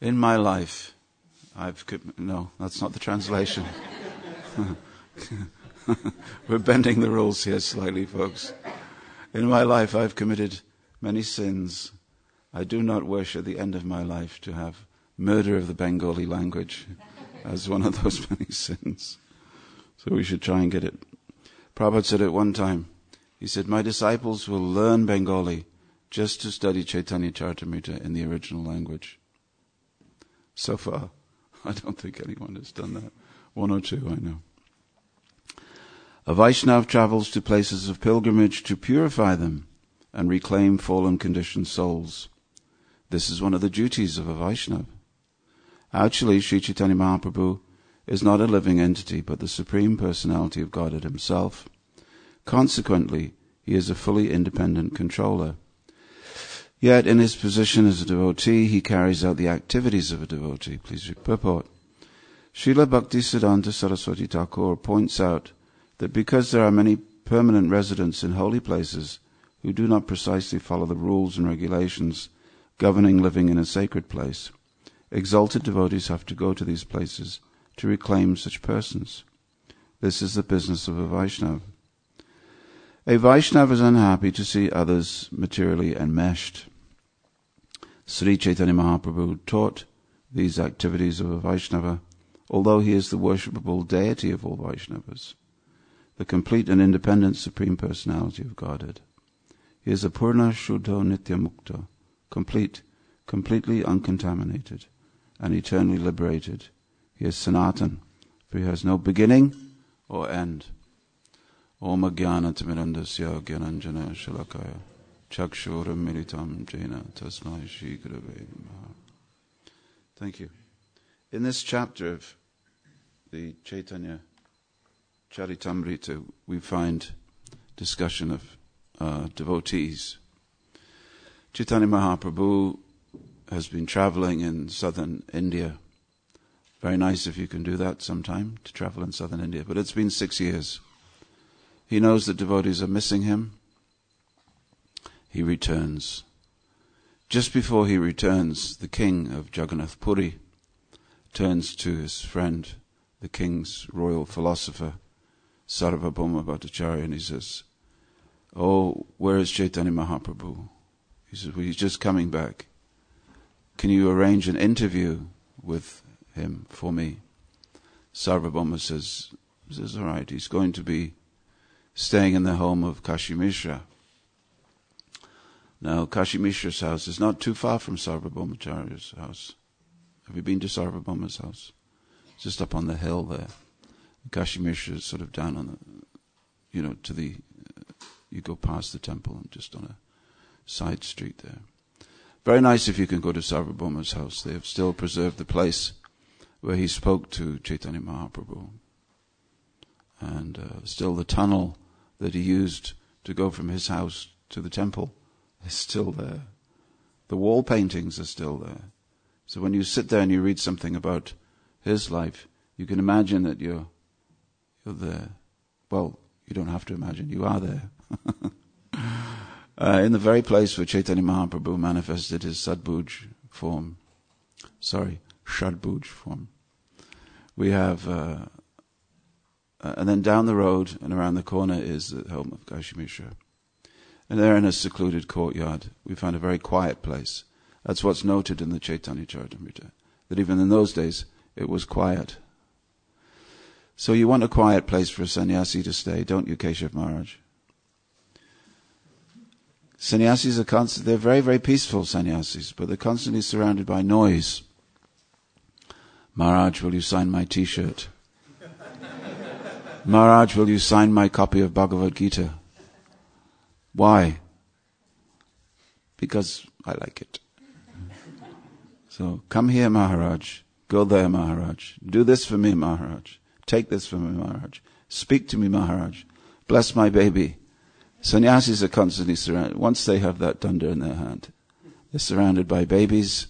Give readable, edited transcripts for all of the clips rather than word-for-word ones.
In my life, no, that's not the translation. We're bending the rules here slightly, folks. In my life, I've committed many sins. I do not wish at the end of my life to have murder of the Bengali language as one of those many sins. So we should try and get it. Prabhupada said at one time, he said, my disciples will learn Bengali just to study Chaitanya Charitamrita in the original language. So far, I don't think anyone has done that. One or two, I know. A Vaishnava travels to places of pilgrimage to purify them and reclaim fallen conditioned souls. This is one of the duties of a Vaishnava. Actually, Sri Chaitanya Mahaprabhu is not a living entity, but the Supreme Personality of Godhead himself. Consequently, he is a fully independent controller. Yet, in his position as a devotee, he carries out the activities of a devotee. Please read purport. Srila Bhaktisiddhanta Saraswati Thakur points out that because there are many permanent residents in holy places who do not precisely follow the rules and regulations governing living in a sacred place, exalted devotees have to go to these places to reclaim such persons. This is the business of a Vaishnava. A Vaishnava is unhappy to see others materially enmeshed. Sri Chaitanya Mahaprabhu taught these activities of a Vaishnava, although he is the worshipable deity of all Vaishnavas, the complete and independent Supreme Personality of Godhead. He is a Purna Shuddho Nitya Mukta, completely uncontaminated and eternally liberated. He is Sanatan, for he has no beginning or end. Om Jnana Timirandasya Gyananjana Shalakaya Chakshura Militam Jena Tasmai Shri Gurave Namaha. Thank you. In this chapter of the Chaitanya Charitamrita, we find discussion of devotees. Chaitanya Mahaprabhu has been traveling in southern India. Very nice if you can do that sometime, to travel in southern India. But it's been 6 years. He knows that devotees are missing him. He returns. Just before he returns, the king of Jagannath Puri turns to his friend, the king's royal philosopher, Sarvabhauma Bhattacharya, and he says, "Oh, where is Chaitanya Mahaprabhu?" He says, "Well, he's just coming back. Can you arrange an interview with him for me?" Sarvabhauma says, all right, he's going to be staying in the home of Kashi Mishra. Now, Kashi Mishra's house is not too far from Sarvabhaumacharya's house. Have you been to Sarvabhauma's house? It's just up on the hill there. Kashi Mishra is sort of down on the, you go past the temple and just on a side street there. Very nice if you can go to Sarvabhauma's house. They have still preserved the place where he spoke to Chaitanya Mahaprabhu. And still the tunnel that he used to go from his house to the temple is still there. The wall paintings are still there. So when you sit there and you read something about his life, you can imagine that you're there. Well, you don't have to imagine, you are there. In the very place where Chaitanya Mahaprabhu manifested his Shadbhuj form. We have, and then down the road and around the corner is the home of Kashi Mishra. And there in a secluded courtyard, we find a very quiet place. That's what's noted in the Chaitanya Charitamrita, that even in those days, it was quiet. So you want a quiet place for a sannyasi to stay, don't you, Keshav Maharaj? Sannyasis are they're very, very peaceful sannyasis, but they're constantly surrounded by noise. Maharaj, will you sign my t-shirt? Maharaj, will you sign my copy of Bhagavad Gita? Why? Because I like it. So, come here, Maharaj. Go there, Maharaj. Do this for me, Maharaj. Take this for me, Maharaj. Speak to me, Maharaj. Bless my baby. Sannyasis are constantly surrounded. Once they have that danda in their hand, they're surrounded by babies.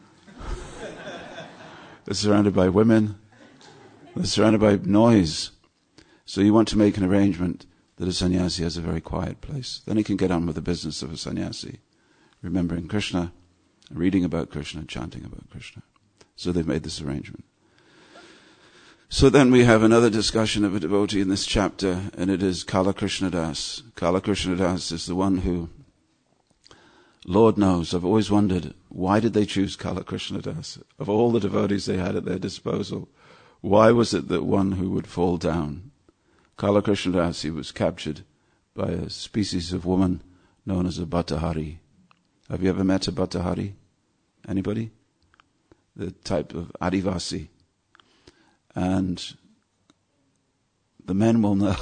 They're surrounded by women. They're surrounded by noise. So you want to make an arrangement that a sannyasi has a very quiet place. Then he can get on with the business of a sannyasi, remembering Krishna, reading about Krishna, chanting about Krishna. So they've made this arrangement. So then we have another discussion of a devotee in this chapter, and it is Kala Krishna Das. Kala Krishna Das is the one who, Lord knows, I've always wondered, why did they choose Kala Krishna Das? Of all the devotees they had at their disposal, why was it that one who would fall down? Kala Krishna Das, he was captured by a species of woman known as a Bhattahari. Have you ever met a Bhattahari? Anybody? The type of Adivasi. And the men will know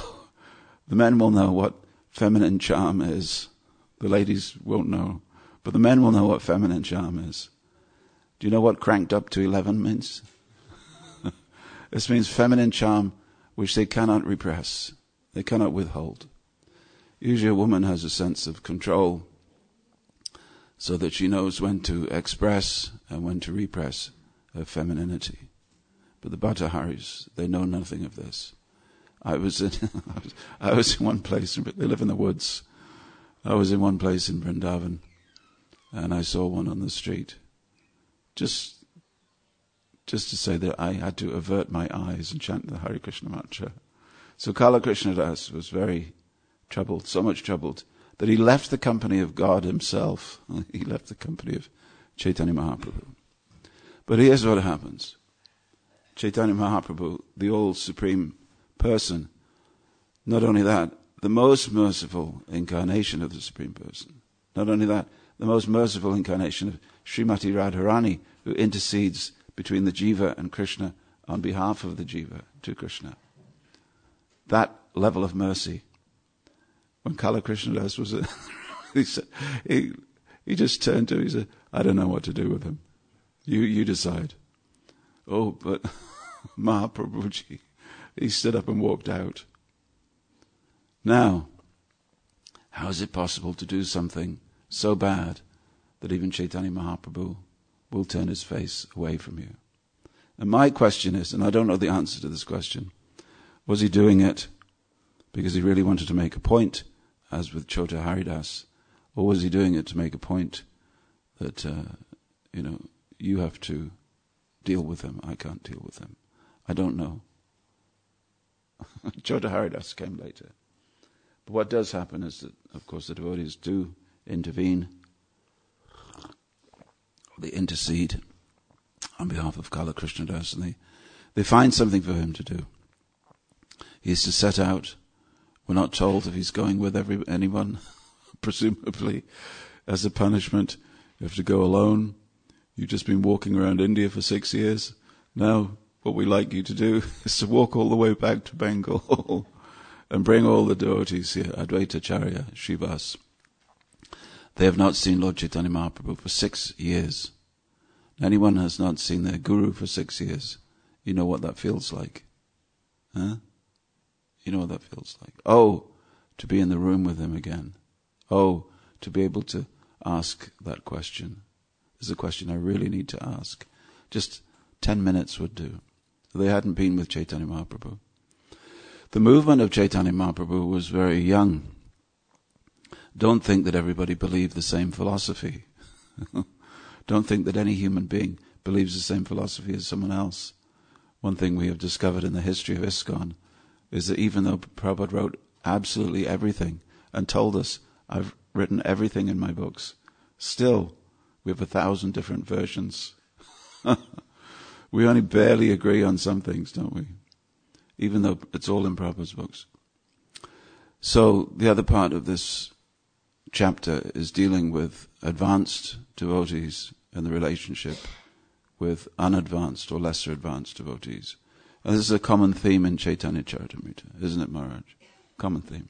what feminine charm is. The ladies won't know, but the men will know what feminine charm is. Do you know what cranked up to 11 means? This means feminine charm which they cannot repress, they cannot withhold. Usually a woman has a sense of control so that she knows when to express and when to repress her femininity. But the Bhattaharis, they know nothing of this. I was in one place, they live in the woods. I was in one place in Vrindavan, and I saw one on the street. Just to say that I had to avert my eyes and chant the Hare Krishna mantra. So Kala Krishna Das was very troubled, so much troubled, that he left the company of God himself. He left the company of Chaitanya Mahaprabhu. But here's what happens. Chaitanya Mahaprabhu, the all-supreme person, not only that, the most merciful incarnation of the Supreme Person. Not only that, the most merciful incarnation of Srimati Radharani, who intercedes between the Jiva and Krishna on behalf of the Jiva to Krishna. That level of mercy. When Kala Krishna Das was he just turned to him, he said, I don't know what to do with him. You decide. Oh, but Mahaprabhuji, he stood up and walked out. Now, how is it possible to do something so bad that even Chaitanya Mahaprabhu will turn his face away from you? And my question is, and I don't know the answer to this question, was he doing it because he really wanted to make a point, as with Chota Haridas, or was he doing it to make a point that, you have to deal with him, I can't deal with him? I don't know. Chota Haridas came later. But what does happen is that, of course, the devotees do intervene. They intercede on behalf of Kala Krishna Das, and they find something for him to do. He is to set out. We're not told if he's going with anyone, presumably as a punishment. You have to go alone. You've just been walking around India for 6 years. Now, what we like you to do is to walk all the way back to Bengal and bring all the devotees here, Advaita Charya, Srivas. They have not seen Lord Chaitanya Mahaprabhu for 6 years. Anyone has not seen their guru for 6 years. You know what that feels like. Huh? You know what that feels like. Oh, to be in the room with him again. Oh, to be able to ask that question. This is a question I really need to ask. Just 10 minutes would do. They hadn't been with Chaitanya Mahaprabhu. The movement of Chaitanya Mahaprabhu was very young. Don't think that everybody believed the same philosophy. Don't think that any human being believes the same philosophy as someone else. One thing we have discovered in the history of ISKCON is that even though Prabhupada wrote absolutely everything and told us, I've written everything in my books, still we have 1,000 different versions. We only barely agree on some things, don't we? Even though it's all in Prabhupada's books. So the other part of this chapter is dealing with advanced devotees and the relationship with unadvanced or lesser advanced devotees. And this is a common theme in Chaitanya Charitamrita, isn't it, Maharaj? Common theme.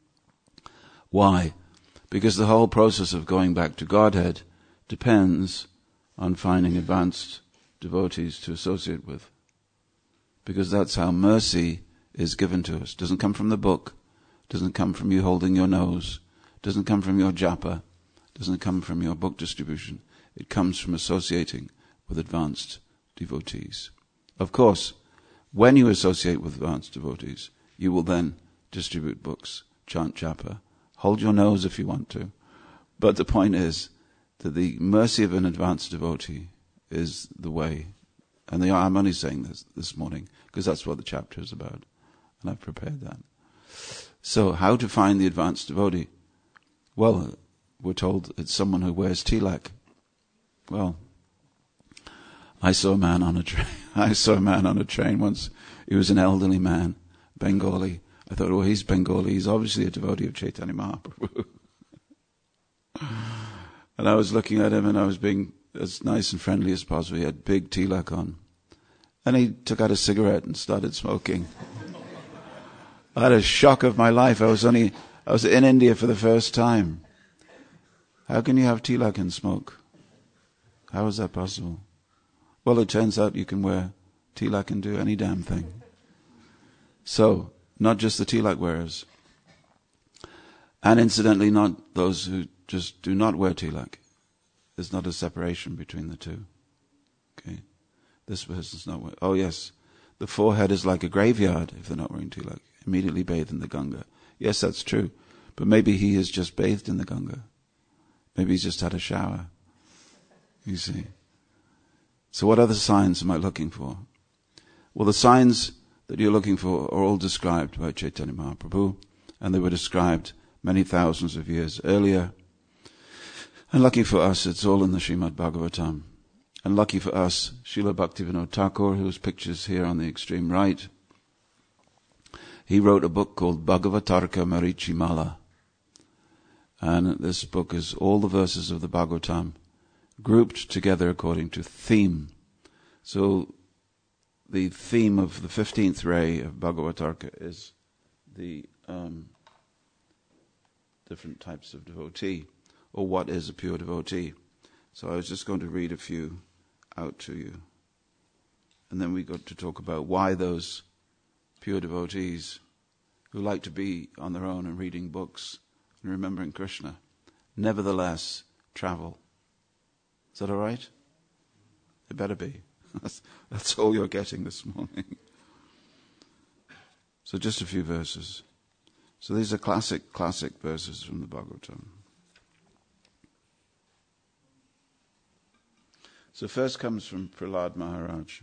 Why? Because the whole process of going back to Godhead depends on finding advanced devotees to associate with. Because that's how mercy is given to us. It doesn't come from the book. It doesn't come from you holding your nose. It doesn't come from your japa. It doesn't come from your book distribution. It comes from associating with advanced devotees. Of course, when you associate with advanced devotees, you will then distribute books, chant japa, hold your nose if you want to. But the point is that the mercy of an advanced devotee is the way And I'm only saying this morning because that's what the chapter is about. And I've prepared that. So how to find the advanced devotee? Well, we're told it's someone who wears tilak. Well, I saw a man on a train once. He was an elderly man, Bengali. I thought, oh, he's Bengali. He's obviously a devotee of Chaitanya Mahaprabhu. And I was looking at him and I was being as nice and friendly as possible. He had big tilak on. And he took out a cigarette and started smoking. I had a shock of my life. I was in India for the first time. How can you have tilak and smoke? How is that possible? Well, it turns out you can wear tilak and do any damn thing. So, not just the tilak wearers. And incidentally, not those who just do not wear tilak. There's not a separation between the two. Okay? This person's not wearing... Oh yes, the forehead is like a graveyard if they're not wearing tilak. Immediately bathed in the Ganga. Yes, that's true. But maybe he has just bathed in the Ganga. Maybe he's just had a shower. You see. So what other signs am I looking for? Well, the signs that you're looking for are all described by Chaitanya Mahaprabhu, and they were described many thousands of years earlier. And lucky for us, it's all in the Srimad Bhagavatam. And lucky for us, Srila Bhaktivinoda Thakur, whose picture's here on the extreme right, he wrote a book called Bhagavatarka Marichimala. And this book is all the verses of the Bhagavatam grouped together according to theme. So the theme of the 15th ray of Bhagavatarka is the different types of devotee, or what is a pure devotee. So I was just going to read a few out to you. And then we got to talk about why those pure devotees who like to be on their own and reading books and remembering Krishna nevertheless travel. Is that all right? It better be. That's all you're getting this morning. So just a few verses. So these are classic verses from the Bhagavatam. So first comes from Prahlad Maharaj.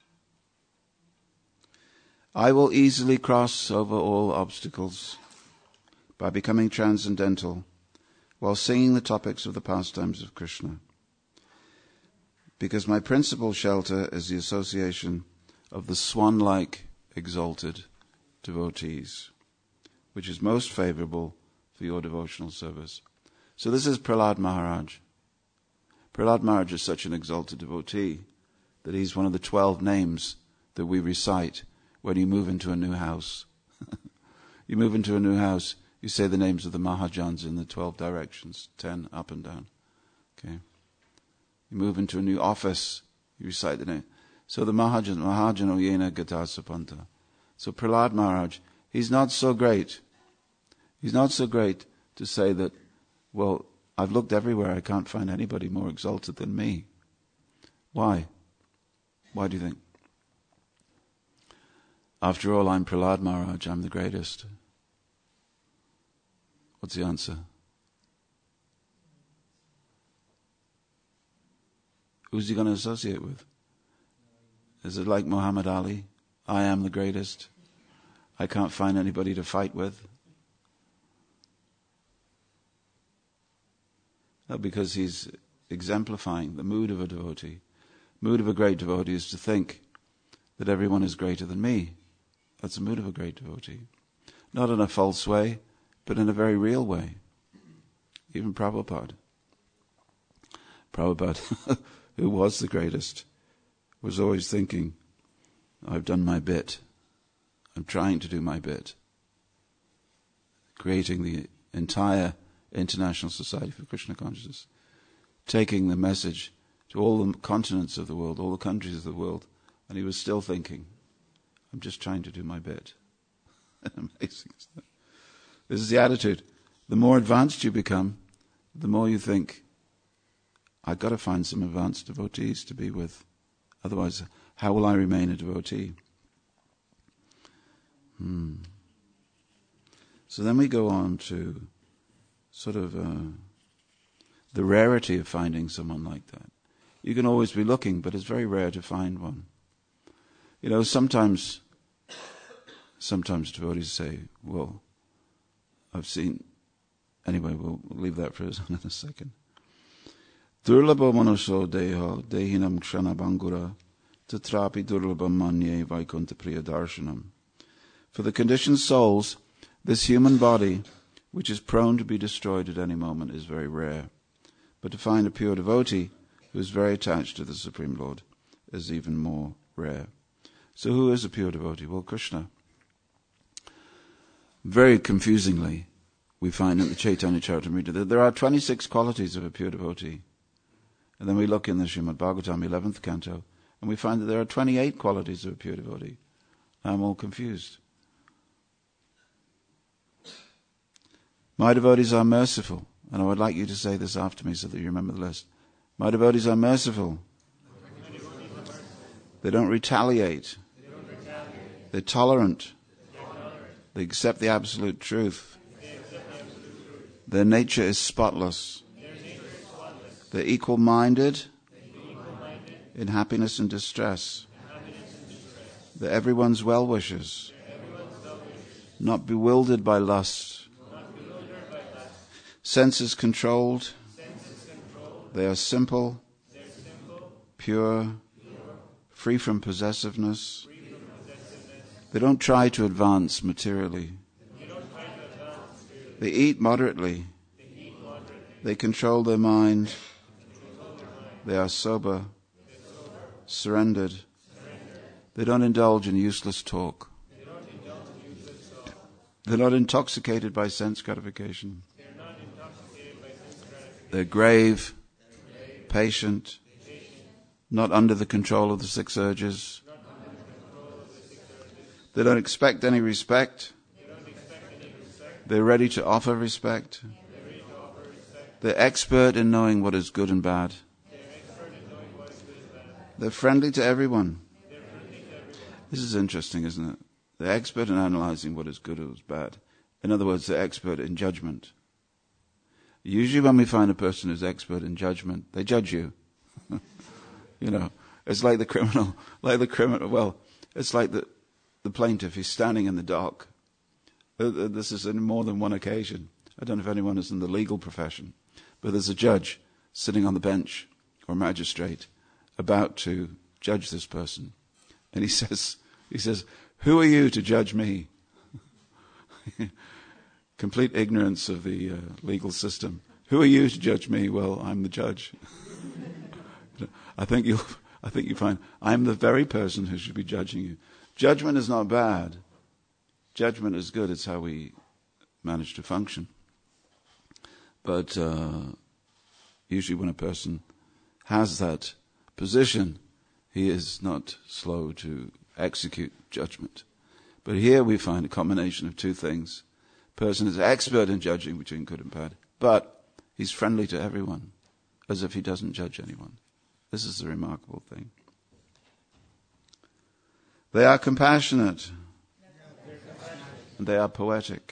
I will easily cross over all obstacles by becoming transcendental while singing the topics of the pastimes of Krishna. Because my principal shelter is the association of the swan-like exalted devotees, which is most favorable for your devotional service. So this is Prahlad Maharaj. Prahlad Maharaj is such an exalted devotee that he's one of the 12 names that we recite when you move into a new house. You move into a new house, you say the names of the Mahajans in the 12 directions, 10 up and down. Okay. You move into a new office, you recite the name. So the Mahajano Yena Gata Sapanta. So Prahlad Maharaj, he's not so great. He's not so great to say that, well, I've looked everywhere, I can't find anybody more exalted than me. Why? Why do you think? After all, I'm Prahlad Maharaj, I'm the greatest. What's the answer? Who's he going to associate with? Is it like Muhammad Ali? I am the greatest. I can't find anybody to fight with. No, because he's exemplifying the mood of a devotee. Mood of a great devotee is to think that everyone is greater than me. That's the mood of a great devotee. Not in a false way, but in a very real way. Even Prabhupada, who was the greatest, was always thinking, I've done my bit. I'm trying to do my bit. Creating the entire International Society for Krishna Consciousness. Taking the message to all the continents of the world, all the countries of the world. And he was still thinking, I'm just trying to do my bit. Amazing. This is the attitude. The more advanced you become, the more you think, I've got to find some advanced devotees to be with. Otherwise, how will I remain a devotee? So then we go on to sort of the rarity of finding someone like that. You can always be looking, but it's very rare to find one. You know, sometimes devotees say, well, I've seen... Anyway, we'll leave that for another second. Durlabha manusho deha dehinam kshana bangura tatrapi durlabha manye vaikunta priya darshanam. For the conditioned souls, this human body, which is prone to be destroyed at any moment, is very rare. But to find a pure devotee who is very attached to the Supreme Lord is even more rare. So who is a pure devotee? Well, Krishna. Very confusingly, we find in the Chaitanya Charitamrita that there are 26 qualities of a pure devotee. And then we look in the Srimad Bhagavatam, 11th canto, and we find that there are 28 qualities of a pure devotee. I'm all confused. My devotees are merciful, and I would like you to say this after me so that you remember the list. My devotees are merciful. They don't retaliate. They're tolerant. They accept the absolute truth. Their nature is spotless. They're equal-minded in happiness and distress. They're everyone's well-wishers, not bewildered by lust. Senses controlled. They are simple, pure, free from possessiveness. They don't try to advance materially. They eat moderately. They control their mind. They are sober, surrendered. They don't indulge in useless talk. They're not intoxicated by sense gratification. They're grave, patient, not under the control of the 6 urges. They don't expect any respect. They're ready to offer respect. They're expert in knowing what is good and bad. They're friendly to everyone. This is interesting, isn't it? They're expert in analyzing what is good and what is bad. In other words, they're expert in judgment. Usually when we find a person who's expert in judgment, they judge you. You know, it's like the criminal. Well, it's like the plaintiff. He's standing in the dock. This is in more than one occasion. I don't know if anyone is in the legal profession, but there's a judge sitting on the bench, or magistrate, about to judge this person. And he says, "Who are you to judge me?" Complete ignorance of the legal system. Who are you to judge me? Well, I'm the judge. I think you find I'm the very person who should be judging you. Judgment is not bad. Judgment is good. It's how we manage to function. But usually when a person has that position, he is not slow to execute judgment. But here we find a combination of 2 things. Person is expert in judging between good and bad, but he's friendly to everyone, as if he doesn't judge anyone. This is the remarkable thing. They are compassionate, and they are poetic.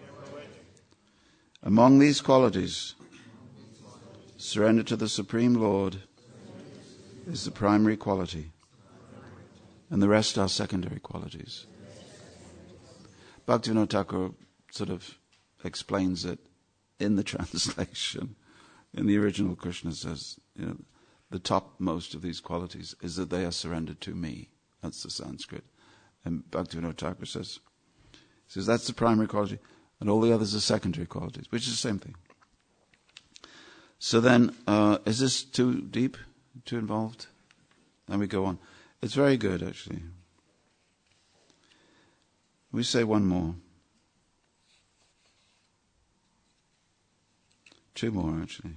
Among these qualities, surrender to the Supreme Lord is the primary quality, and the rest are secondary qualities. Bhaktivinoda Thakur sort of explains it in the translation. In the original, Krishna says, the topmost of these qualities is that they are surrendered to me. That's the Sanskrit. And Bhaktivinoda Thakur says that's the primary quality, and all the others are secondary qualities, which is the same thing. So then, is this too deep, too involved? Then we go on. It's very good, actually. We say one more. 2 more, actually.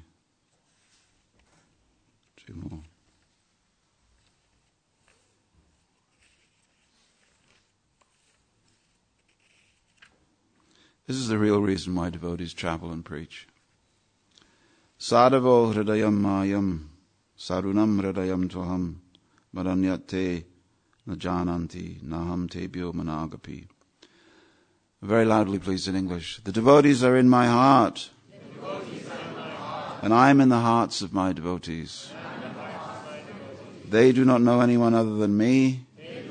2 more. This is the real reason why devotees travel and preach. Sadhavo hridayam mayam, sarunam hridayam tvaham, maranyate najananti, naham tebhyo managapi. Very loudly, please, in English. The devotees are in my heart. And I am in the hearts of my devotees. They do not know anyone other than me.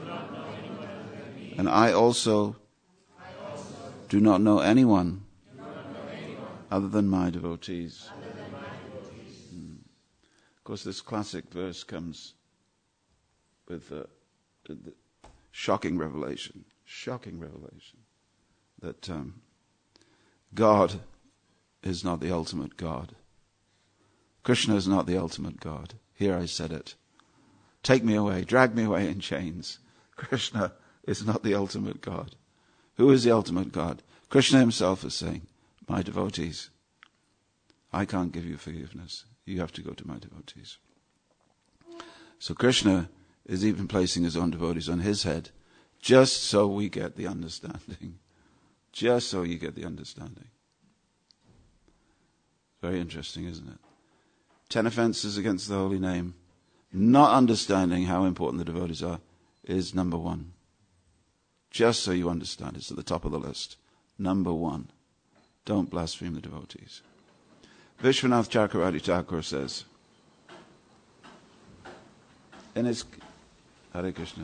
And I also do not know anyone other than my devotees. Of course, this classic verse comes with the shocking revelation that God is not the ultimate God. Krishna is not the ultimate God. Here I said it. Take me away, drag me away in chains. Krishna is not the ultimate God. Who is the ultimate God? Krishna himself is saying, my devotees, I can't give you forgiveness. You have to go to my devotees. So Krishna is even placing his own devotees on his head, just so we get the understanding. Just so you get the understanding. Very interesting, isn't it? 10 offenses against the holy name. Not understanding how important the devotees are is number 1. Just so you understand, it's at the top of the list. Number 1. Don't blaspheme the devotees. Vishwanath Chakravarti Thakur says, in his Hare Krishna,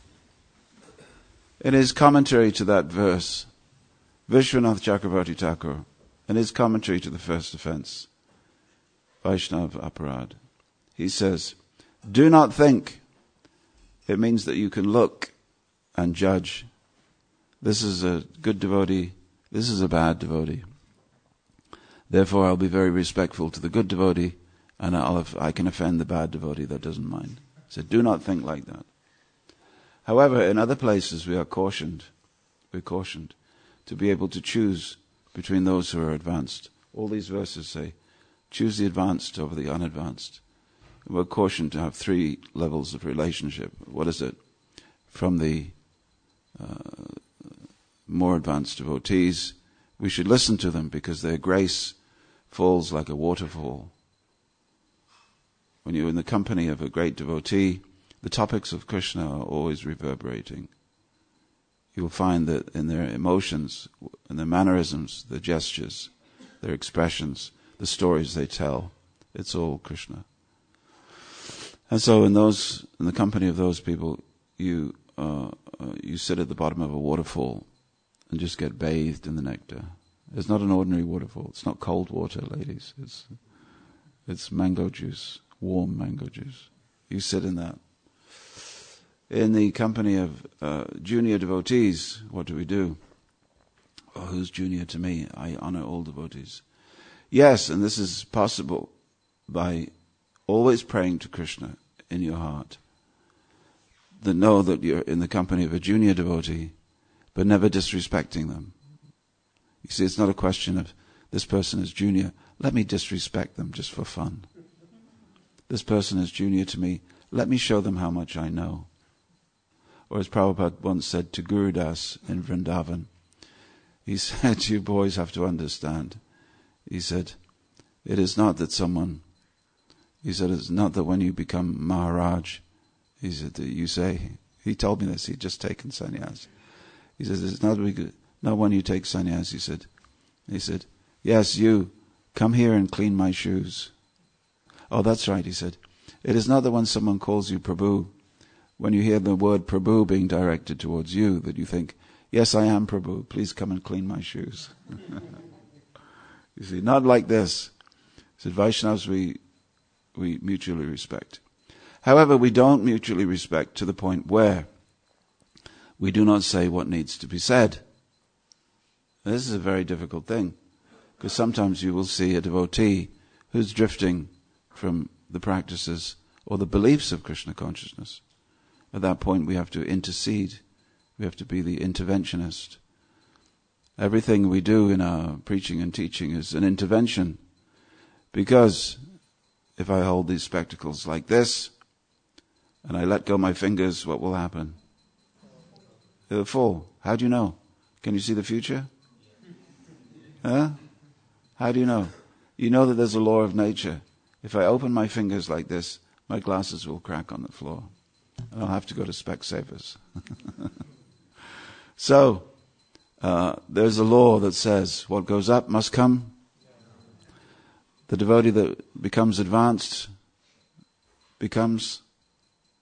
in his commentary to that verse, Vishwanath Chakravarti Thakur, in his commentary to the first offense, Vaishnava Aparad, he says, do not think it means that you can look and judge. This is a good devotee, this is a bad devotee. Therefore I'll be very respectful to the good devotee, and I can offend the bad devotee that doesn't mind. He said, do not think like that. However, in other places we're cautioned to be able to choose between those who are advanced. All these verses say, choose the advanced over the unadvanced. We're cautioned to have 3 levels of relationship. What is it? From the more advanced devotees, we should listen to them because their grace falls like a waterfall. When you're in the company of a great devotee, the topics of Krishna are always reverberating. You will find that in their emotions, in their mannerisms, their gestures, their expressions, the stories they tell, it's all Krishna. And so in the company of those people, you sit at the bottom of a waterfall and just get bathed in the nectar. It's not an ordinary waterfall. It's not cold water, ladies. It's mango juice, warm mango juice. You sit in that. In the company of junior devotees, what do? Oh, who's junior to me? I honor all devotees. Yes, and this is possible by always praying to Krishna in your heart. That know that you're in the company of a junior devotee, but never disrespecting them. You see, it's not a question of this person is junior, let me disrespect them just for fun. This person is junior to me, let me show them how much I know. Or as Prabhupada once said to Guru Das in Vrindavan, he said, you boys have to understand. He said, it's not that when you become Maharaj, he said that you say, he told me this, he'd just taken sannyas. He says, it's not when you take sannyas, he said, yes, you, come here and clean my shoes. Oh, that's right, he said. It is not that when someone calls you Prabhu, when you hear the word Prabhu being directed towards you, that you think, yes, I am Prabhu, please come and clean my shoes. You see, not like this. He said, Vaishnavas we mutually respect. However, we don't mutually respect to the point where we do not say what needs to be said. This is a very difficult thing, because sometimes you will see a devotee who's drifting from the practices or the beliefs of Krishna consciousness. At that point we have to intercede. We have to be the interventionist. Everything we do in our preaching and teaching is an intervention, because if I hold these spectacles like this and I let go my fingers, what will happen? They'll fall. How do you know? Can you see the future? Huh? How do you know? You know that there's a law of nature. If I open my fingers like this, my glasses will crack on the floor. And I'll have to go to Specsavers. So, there's a law that says what goes up must come. The devotee that becomes advanced becomes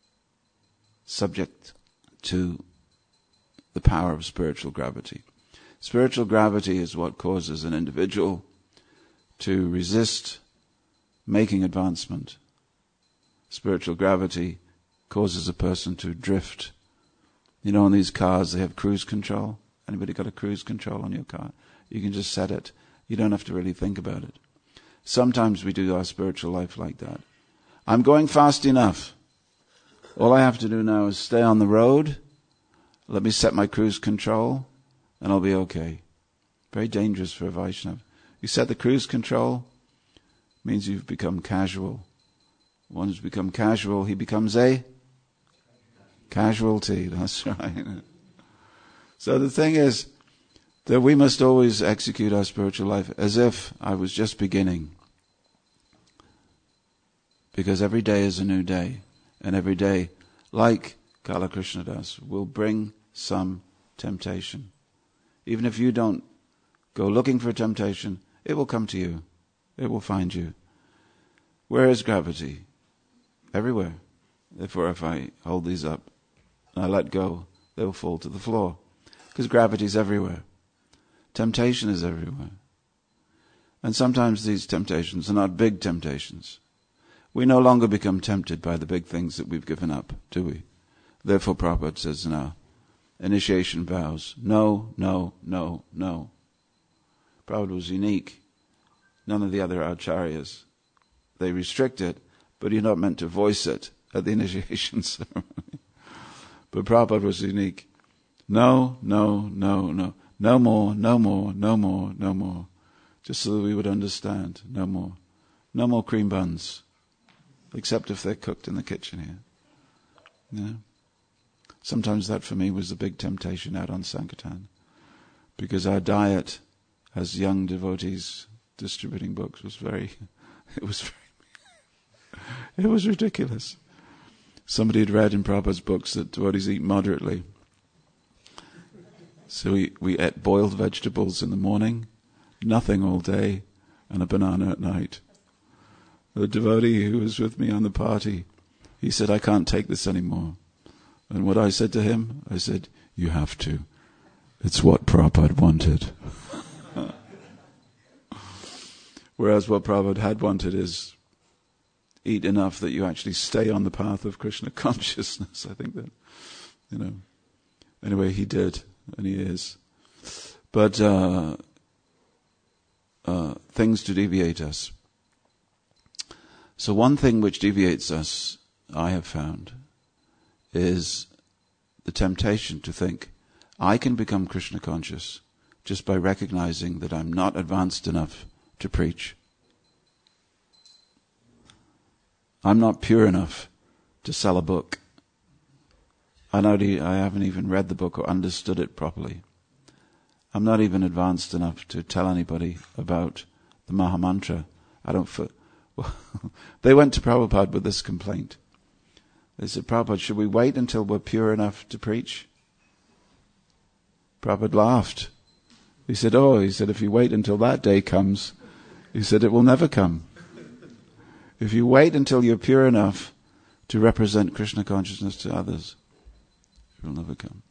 subject to the power of spiritual gravity. Spiritual gravity is what causes an individual to resist making advancement. Spiritual gravity causes a person to drift. You know, in these cars they have cruise control. Anybody got a cruise control on your car? You can just set it. You don't have to really think about it. Sometimes we do our spiritual life like that. I'm going fast enough. All I have to do now is stay on the road. Let me set my cruise control and I'll be okay. Very dangerous for a Vaishnava. You set the cruise control, means you've become casual. One who's become casual, he becomes a casualty. That's right. So the thing is that we must always execute our spiritual life as if I was just beginning. Because every day is a new day. And every day, like Kala Krishna Das, will bring some temptation. Even if you don't go looking for temptation, it will come to you. It will find you. Where is gravity? Everywhere. Therefore, if I hold these up and I let go, they will fall to the floor. Because gravity is everywhere. Temptation is everywhere. And sometimes these temptations are not big temptations. We no longer become tempted by the big things that we've given up, do we? Therefore, Prabhupada says in our initiation vows, no, no, no, no. Prabhupada was unique. None of the other acharyas. They restrict it, but you're not meant to voice it at the initiation ceremony. But Prabhupada was unique. No, no, no, no. No more, no more, no more, no more. Just so that we would understand. No more. No more cream buns. Except if they're cooked in the kitchen here. Yeah. Sometimes that for me was a big temptation out on Sankirtan. Because our diet as young devotees distributing books was it was ridiculous. Somebody had read in Prabhupada's books that devotees eat moderately. So we ate boiled vegetables in the morning, nothing all day, and a banana at night. The devotee who was with me on the party, he said, I can't take this anymore. And what I said to him, I said, you have to. It's what Prabhupada wanted. Whereas what Prabhupada had wanted is eat enough that you actually stay on the path of Krishna consciousness. I think that, anyway, he did, and he is. But things to deviate us. So one thing which deviates us, I have found, is the temptation to think, I can become Krishna conscious just by recognizing that I'm not advanced enough to preach. I'm not pure enough to sell a book. I haven't even read the book or understood it properly. I'm not even advanced enough to tell anybody about the Mahamantra. They went to Prabhupada with this complaint. They said, Prabhupada, should we wait until we're pure enough to preach? Prabhupada laughed. He said, if you wait until that day comes, he said, it will never come. If you wait until you're pure enough to represent Krishna consciousness to others, it will never come.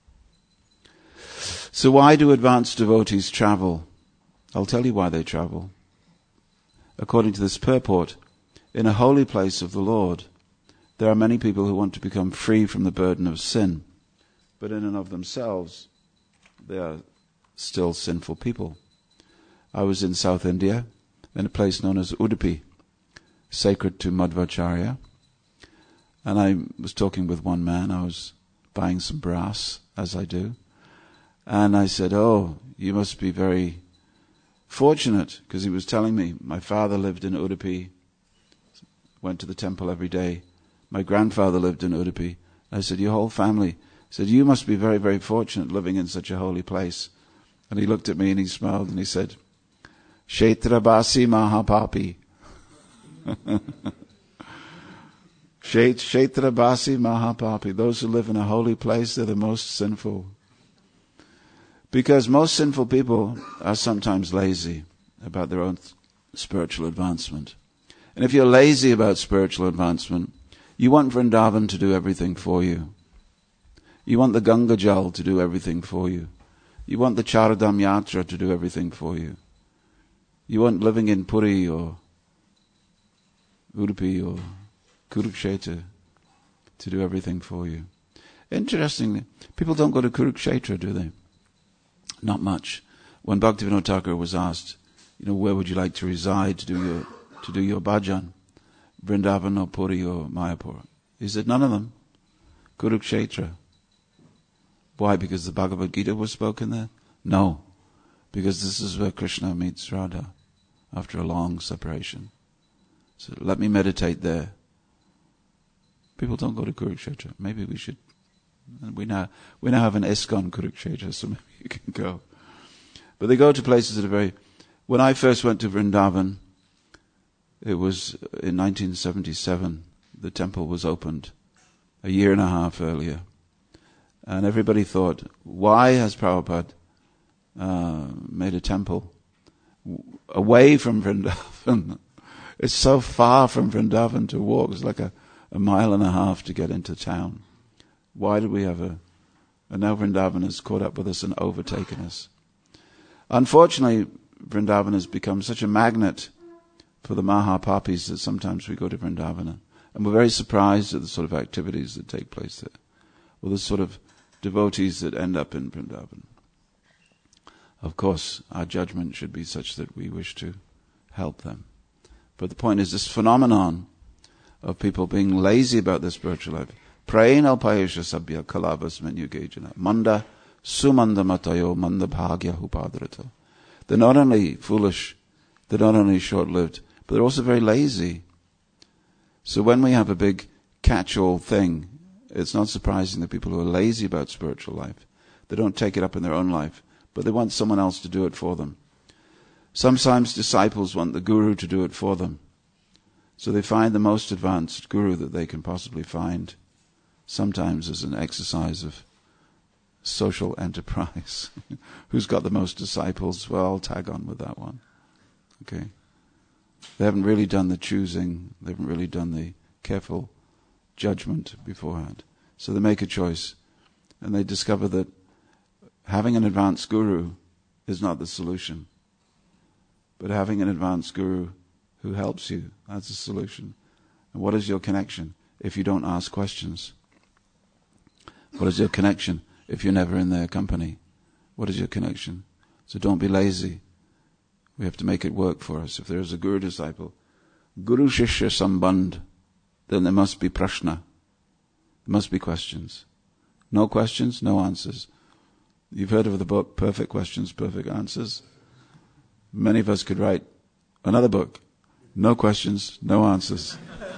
So why do advanced devotees travel? I'll tell you why they travel. According to this purport, in a holy place of the Lord, there are many people who want to become free from the burden of sin, but in and of themselves, they are still sinful people. I was in South India, in a place known as Udupi, sacred to Madhvacharya, and I was talking with one man. I was buying some brass, as I do, and I said, you must be very fortunate, because he was telling me, my father lived in Udupi, went to the temple every day. My grandfather lived in Udupi. I said, your whole family. He said, you must be very, very fortunate living in such a holy place. And he looked at me and he smiled and he said, Kshetrabasi Mahapapi. Kshetrabasi Mahapapi. Those who live in a holy place, they're the most sinful. Because most sinful people are sometimes lazy about their own spiritual advancement. And if you're lazy about spiritual advancement, you want Vrindavan to do everything for you. You want the Ganga Jal to do everything for you. You want the Charadham Yatra to do everything for you. You want living in Puri or Udupi or Kurukshetra to do everything for you. Interestingly, people don't go to Kurukshetra, do they? Not much. When Bhaktivinoda Thakur was asked, where would you like to reside to do your bhajan? Vrindavan or Puri or Mayapur? He said, none of them. Kurukshetra. Why? Because the Bhagavad Gita was spoken there? No. Because this is where Krishna meets Radha after a long separation. So let me meditate there. People don't go to Kurukshetra. Maybe we should. We now have an ISKCON Kurukshetra, so maybe you can go. But they go to places that are very... When I first went to Vrindavan, it was in 1977. The temple was opened a year and a half earlier. And everybody thought, why has Prabhupada made a temple away from Vrindavan? It's so far from Vrindavan to walk. It's like a mile and a half to get into town. Why did we have and now Vrindavan has caught up with us and overtaken us. Unfortunately, Vrindavan has become such a magnet for the Mahapapis that sometimes we go to Vrindavan and we're very surprised at the sort of activities that take place there, or the sort of devotees that end up in Vrindavan. Of course, our judgment should be such that we wish to help them. But the point is this phenomenon of people being lazy about their spiritual life. Prain alpayesha sabya kalavas menyugejana manda sumanda matayo manda bhagya hupadrata. They're not only foolish, they're not only short-lived, but they're also very lazy. So when we have a big catch-all thing, it's not surprising that people who are lazy about spiritual life, they don't take it up in their own life, but they want someone else to do it for them. Sometimes disciples want the guru to do it for them. So they find the most advanced guru that they can possibly find, sometimes as an exercise of social enterprise. Who's got the most disciples? Well, I'll tag on with that one. Okay. They haven't really done the choosing. They haven't really done the careful judgment beforehand. So they make a choice. And they discover that having an advanced guru is not the solution. But having an advanced guru who helps you, that's the solution. And what is your connection if you don't ask questions? What is your connection if you're never in their company? What is your connection? So don't be lazy. We have to make it work for us. If there is a guru disciple, guru shishya sambandh, then there must be prashna. There must be questions. No questions, no answers. You've heard of the book, Perfect Questions, Perfect Answers. Many of us could write another book. No questions, no answers.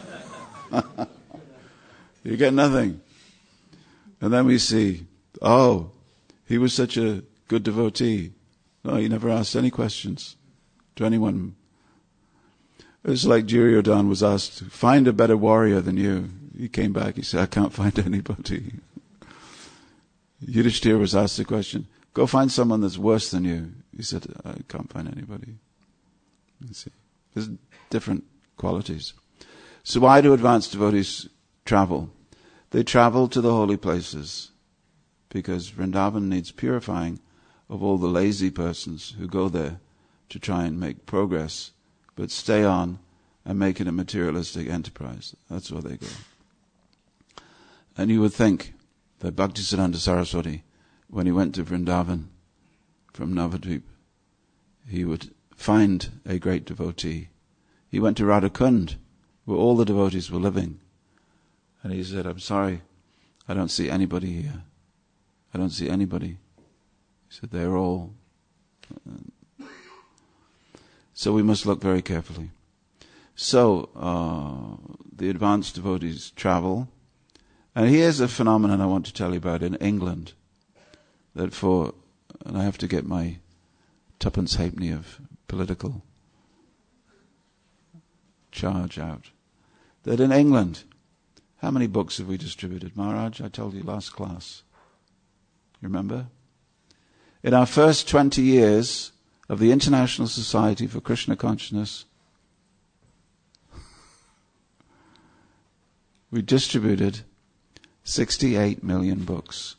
You get nothing. And then we see, oh, he was such a good devotee. No, he never asked any questions to anyone. It's like Duryodhana was asked, find a better warrior than you. He came back, he said, I can't find anybody. Yudhishthira was asked the question, go find someone that's worse than you. He said, I can't find anybody. You see, there's different qualities. So why do advanced devotees travel? They travel to the holy places because Vrindavan needs purifying of all the lazy persons who go there to try and make progress, but stay on and make it a materialistic enterprise. That's where they go. And you would think that Bhaktisiddhanta Saraswati, when he went to Vrindavan from Navadvip, he would find a great devotee. He went to Radhakund, where all the devotees were living. And he said, I'm sorry, I don't see anybody here. I don't see anybody. He said, they're all... So we must look very carefully. So, the advanced devotees travel. And here's a phenomenon I want to tell you about in England. That and I have to get my tuppence halfpenny of political charge out. That in England, how many books have we distributed? Maharaj, I told you last class. You remember? In our first 20 years of the International Society for Krishna Consciousness, we distributed 68 million books.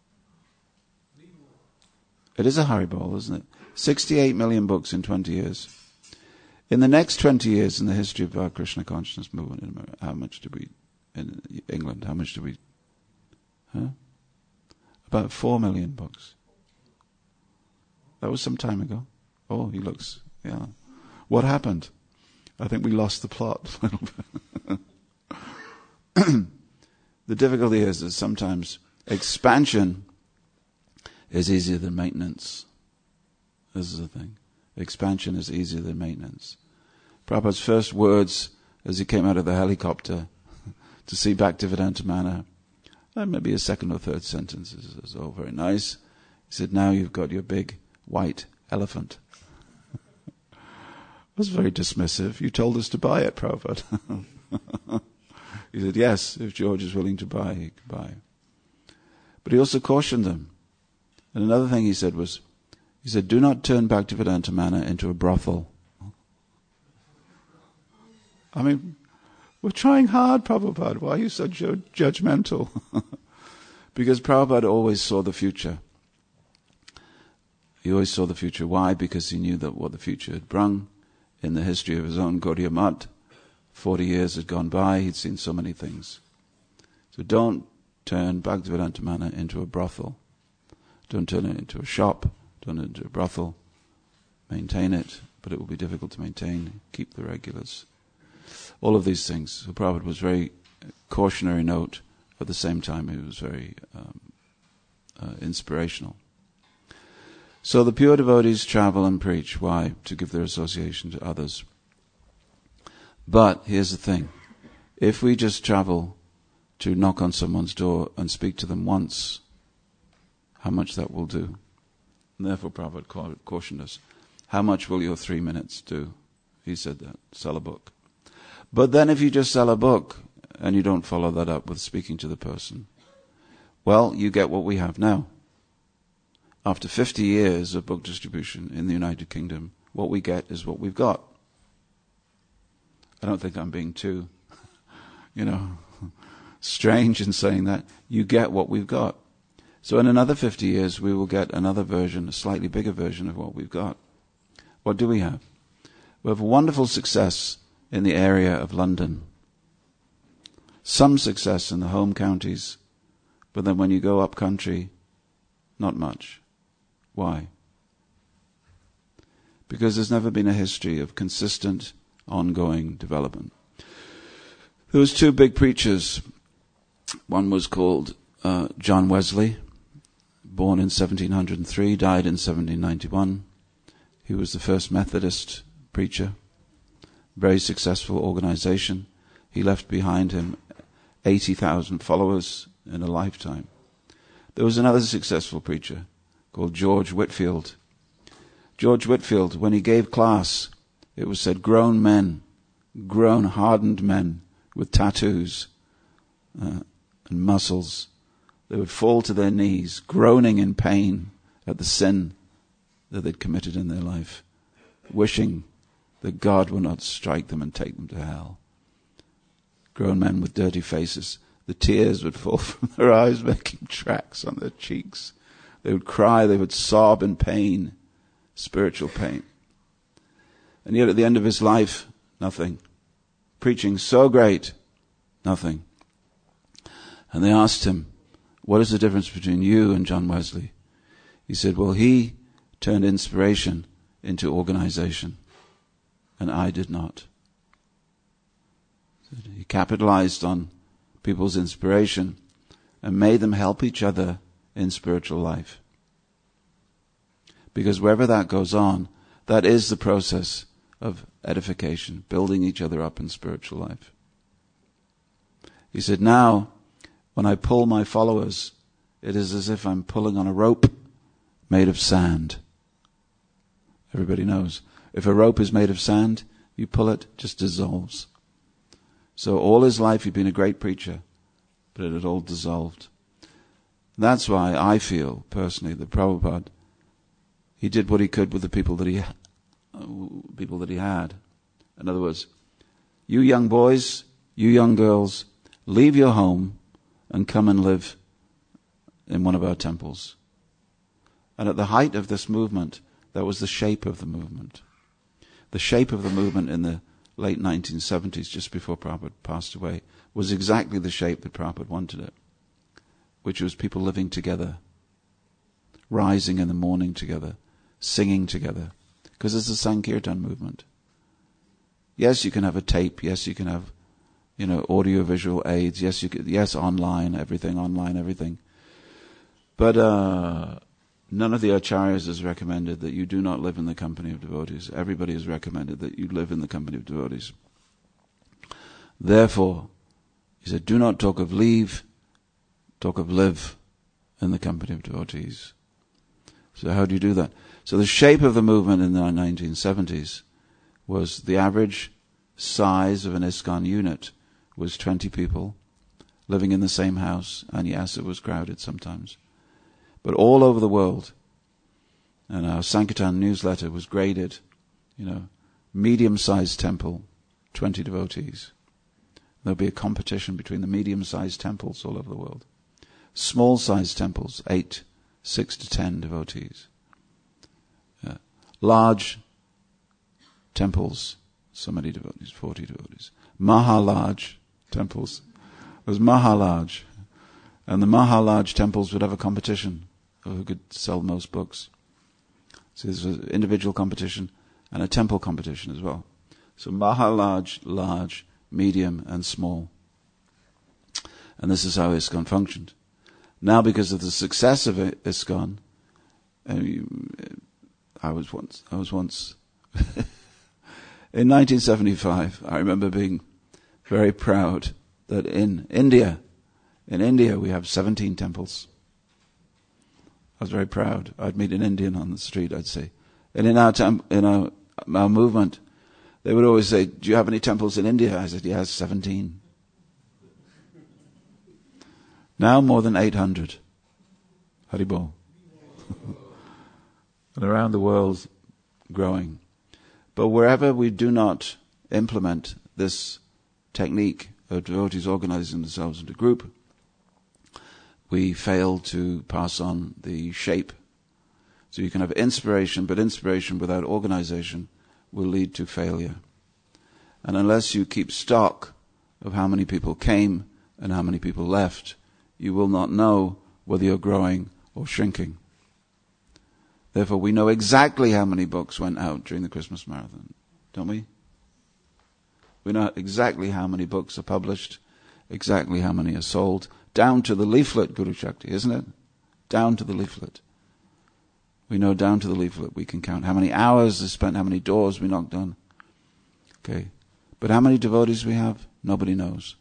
It is a Haribol, isn't it? 68 million books in 20 years. In the next 20 years in the history of our Krishna consciousness movement in America, how much did we, in England, how much did we, About 4 million books. That was some time ago. Oh, he looks, yeah. What happened? I think we lost the plot a little bit. The difficulty is that sometimes expansion is easier than maintenance. This is the thing. Expansion is easier than maintenance. Prabhupada's first words as he came out of the helicopter to see Bhaktivedanta Manor, maybe a second or third sentence is all very nice. He said, now you've got your big white elephant. It was very dismissive. You told us to buy it, Prabhupada. He said, yes, if George is willing to buy, he can buy. But he also cautioned them. And another thing he said was, he said, do not turn Bhaktivedanta Manor into a brothel. I mean, we're trying hard, Prabhupada. Why are you so judgmental? Because Prabhupada always saw the future. He always saw the future. Why? Because he knew that what the future had brung in the history of his own Gaudiya Math. 40 years had gone by, he'd seen so many things. So don't turn Bhaktivedanta Manor into a brothel. Don't turn it into a shop. Don't turn it into a brothel. Maintain it, but it will be difficult to maintain. Keep the regulars. All of these things. So Prabhupada was very cautionary note. At the same time, he was very inspirational. So the pure devotees travel and preach. Why? To give their association to others. But here's the thing. If we just travel to knock on someone's door and speak to them once, how much that will do? And therefore Prabhupada cautioned us. How much will your 3 minutes do? He said that. Sell a book. But then if you just sell a book and you don't follow that up with speaking to the person, well, you get what we have now. After 50 years of book distribution in the United Kingdom, what we get is what we've got. I don't think I'm being too, strange in saying that. You get what we've got. So in another 50 years, we will get another version, a slightly bigger version of what we've got. What do we have? We have a wonderful success in the area of London. Some success in the home counties, but then when you go up country, not much. Why? Because there's never been a history of consistent, ongoing development. There was 2 big preachers. One was called John Wesley, born in 1703, died in 1791. He was the first Methodist preacher. Very successful organization. He left behind him 80,000 followers in a lifetime. There was another successful preacher called George Whitefield. George Whitefield, when he gave class, it was said grown men, grown hardened men with tattoos and muscles, they would fall to their knees, groaning in pain at the sin that they'd committed in their life, wishing that God would not strike them and take them to hell. Grown men with dirty faces. The tears would fall from their eyes, making tracks on their cheeks. They would cry, they would sob in pain, spiritual pain. And yet at the end of his life, nothing. Preaching so great, nothing. And they asked him, what is the difference between you and John Wesley? He said, well, he turned inspiration into organization, and I did not. He capitalized on people's inspiration and made them help each other in spiritual life. Because wherever that goes on, that is the process of edification, building each other up in spiritual life. He said, now, when I pull my followers, it is as if I'm pulling on a rope made of sand. Everybody knows. If a rope is made of sand, you pull it, it just dissolves. So all his life he'd been a great preacher, but it had all dissolved. That's why I feel, personally, that Prabhupada, he did what he could with the people that he had. In other words, you young boys, you young girls, leave your home and come and live in one of our temples. And at the height of this movement, that was the shape of the movement. The shape of the movement in the late 1970s, just before Prabhupada passed away, was exactly the shape that Prabhupada wanted it, which was people living together, rising in the morning together, singing together, because it's a Sankirtan movement. Yes, you can have a tape. Yes, you can have, audio-visual aids. Yes, online, everything. But none of the acharyas has recommended that you do not live in the company of devotees. Everybody has recommended that you live in the company of devotees. Therefore, he said, do not talk of leave, talk of live in the company of devotees. So how do you do that? So the shape of the movement in the 1970s was the average size of an ISKCON unit was 20 people living in the same house, and yes, it was crowded sometimes. But all over the world, and our Sankirtan newsletter was graded, medium-sized temple, 20 devotees. There'll be a competition between the medium-sized temples all over the world. Small-sized temples, 6 to 10 devotees. Large temples, so many devotees, 40 devotees. Maha-large temples. It was Maha-large. And the Maha-large temples would have a competition of who could sell the most books. So there's an individual competition and a temple competition as well. So Maha-large, large, medium, and small. And this is how ISKCON functioned. Now, because of the success of ISKCON, I was once in 1975, I remember being very proud that in India we have 17 temples. I was very proud. I'd meet an Indian on the street, I'd say. And in our movement, they would always say, do you have any temples in India? I said, yes, 17. Now more than 800. Haribol. And around the world, growing. But wherever we do not implement this technique of devotees organizing themselves into group, we fail to pass on the shape. So you can have inspiration, but inspiration without organization will lead to failure. And unless you keep stock of how many people came and how many people left, you will not know whether you're growing or shrinking. Therefore, we know exactly how many books went out during the Christmas marathon, don't we? We know exactly how many books are published, exactly how many are sold, down to the leaflet, Guru Shakti, isn't it? Down to the leaflet. We know down to the leaflet. We can count how many hours is spent, how many doors we knocked on. Okay. But how many devotees we have, nobody knows.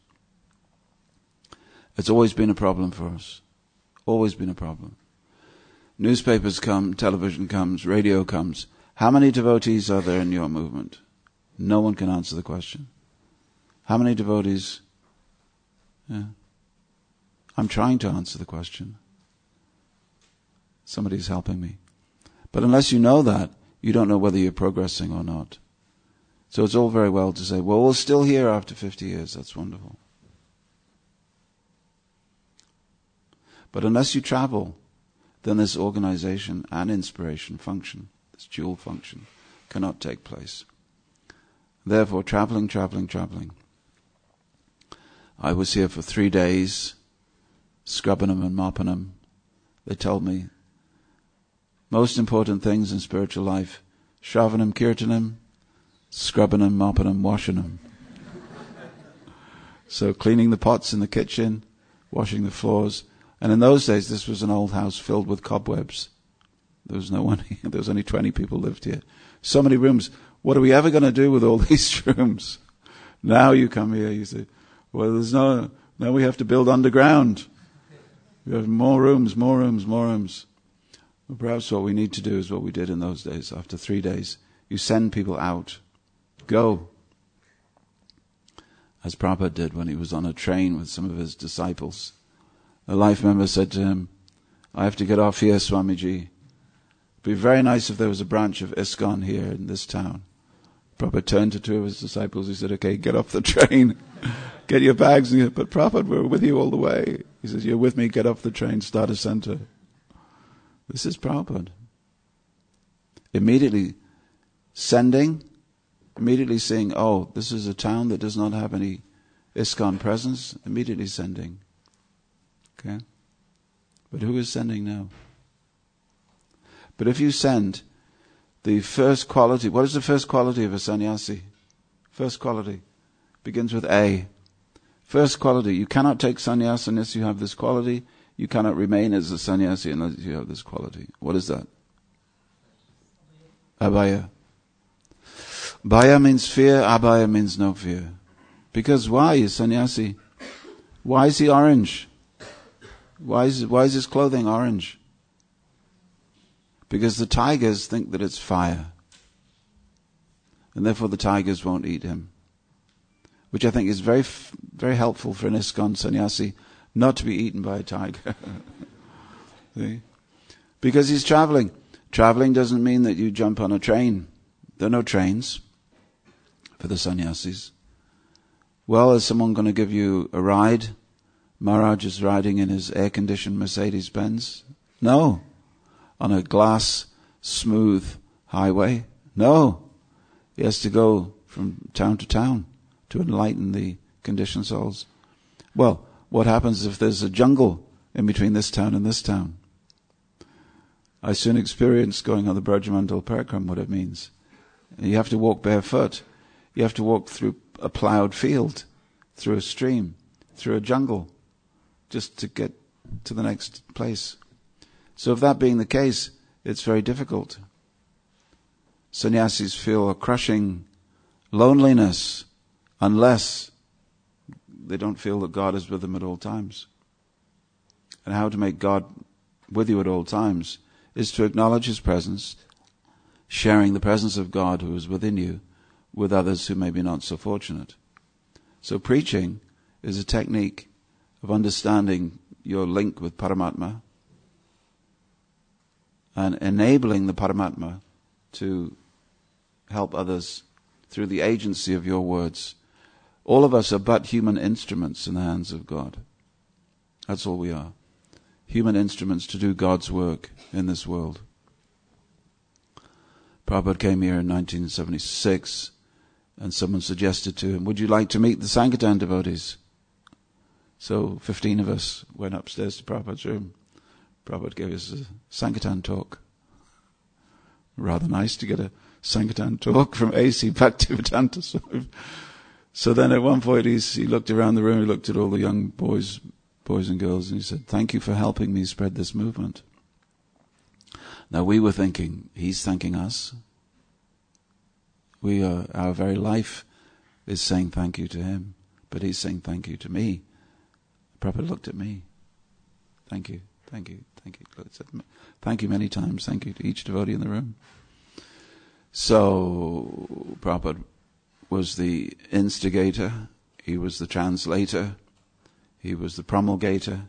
It's always been a problem for us. Always been a problem. Newspapers come, television comes, radio comes. How many devotees are there in your movement? No one can answer the question. How many devotees? Yeah. I'm trying to answer the question. Somebody's helping me. But unless you know that, you don't know whether you're progressing or not. So it's all very well to say, well, we're still here after 50 years. That's wonderful. But unless you travel, then this organization and inspiration function, this dual function, cannot take place. Therefore, traveling. I was here for 3 days, Scrubbanam and Marpanam. They told me, most important things in spiritual life, Shravanam, Kirtanam, Scrubbanam, Marpanam, Washanam. So cleaning the pots in the kitchen, washing the floors. And in those days, this was an old house filled with cobwebs. There was no one. There was only 20 people lived here. So many rooms. What are we ever going to do with all these rooms? Now you come here, you say, well, now we have to build underground. We have more rooms. Well, perhaps what we need to do is what we did in those days. After 3 days, you send people out. Go. As Prabhupada did when he was on a train with some of his disciples. A life member said to him, I have to get off here, Swamiji. It'd be very nice if there was a branch of ISKCON here in this town. Prabhupada turned to 2 of his disciples. He said, okay, get off the train. get your bags. And but Prabhupada, we're with you all the way. He says, you're with me, get off the train, start a center. This is Prabhupada. Immediately sending, immediately saying, oh, this is a town that does not have any ISKCON presence, immediately sending. Okay? But who is sending now? But if you send the first quality, what is the first quality of a sannyasi? First quality begins with A. First quality, you cannot take sannyas unless you have this quality. You cannot remain as a sannyasi unless you have this quality. What is that? Abhaya. Bhaya means fear, abhaya means no fear. Because why is sannyasi? Why is he orange? Why is his clothing orange? Because the tigers think that it's fire. And therefore the tigers won't eat him. Which I think is very, very helpful for an ISKCON sannyasi not to be eaten by a tiger. See? Because he's traveling. Traveling doesn't mean that you jump on a train. There are no trains for the sannyasis. Well, is someone going to give you a ride? Maharaj is riding in his air-conditioned Mercedes-Benz? No. On a glass, smooth highway? No. He has to go from town to town to enlighten the conditioned souls. Well, what happens if there's a jungle in between this town and this town? I soon experienced going on the Brajamandal Parakram what it means. You have to walk barefoot. You have to walk through a ploughed field, through a stream, through a jungle, just to get to the next place. So if that being the case, it's very difficult. Sannyasis feel a crushing loneliness unless they don't feel that God is with them at all times. And how to make God with you at all times is to acknowledge His presence, sharing the presence of God who is within you with others who may be not so fortunate. So preaching is a technique of understanding your link with Paramatma and enabling the Paramatma to help others through the agency of your words. All of us are but human instruments in the hands of God. That's all we are. Human instruments to do God's work in this world. Prabhupada came here in 1976 and someone suggested to him, would you like to meet the Sankirtan devotees? So 15 of us went upstairs to Prabhupada's room. Prabhupada gave us a Sankirtan talk. Rather nice to get a Sankirtan talk from A.C. Bhaktivedanta Swami. So then at one point he looked around the room, he looked at all the young boys and girls, and he said, thank you for helping me spread this movement. Now we were thinking, he's thanking us. Our very life is saying thank you to him, but he's saying thank you to me. Prabhupada looked at me. Thank you, thank you, thank you. Thank you many times, thank you to each devotee in the room. So Prabhupada was the instigator, he was the translator, he was the promulgator,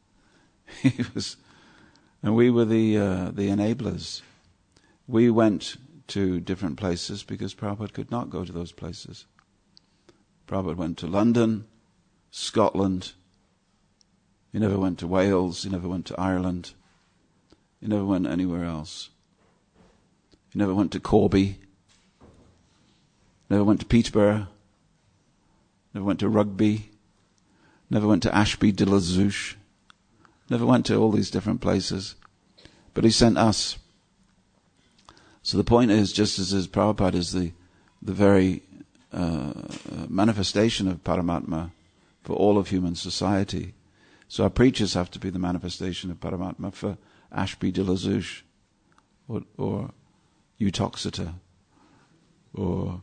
and we were the enablers. We went to different places because Prabhupada could not go to those places. Prabhupada went to London, Scotland. He never went to Wales. He never went to Ireland. He never went anywhere else. He never went to Corby. Never went to Peterborough. Never went to Rugby. Never went to Ashby de la Zouch. Never went to all these different places. But he sent us. So the point is, just as Prabhupada is the very manifestation of Paramatma for all of human society, so our preachers have to be the manifestation of Paramatma for Ashby de la Zouch or Uttoxeter or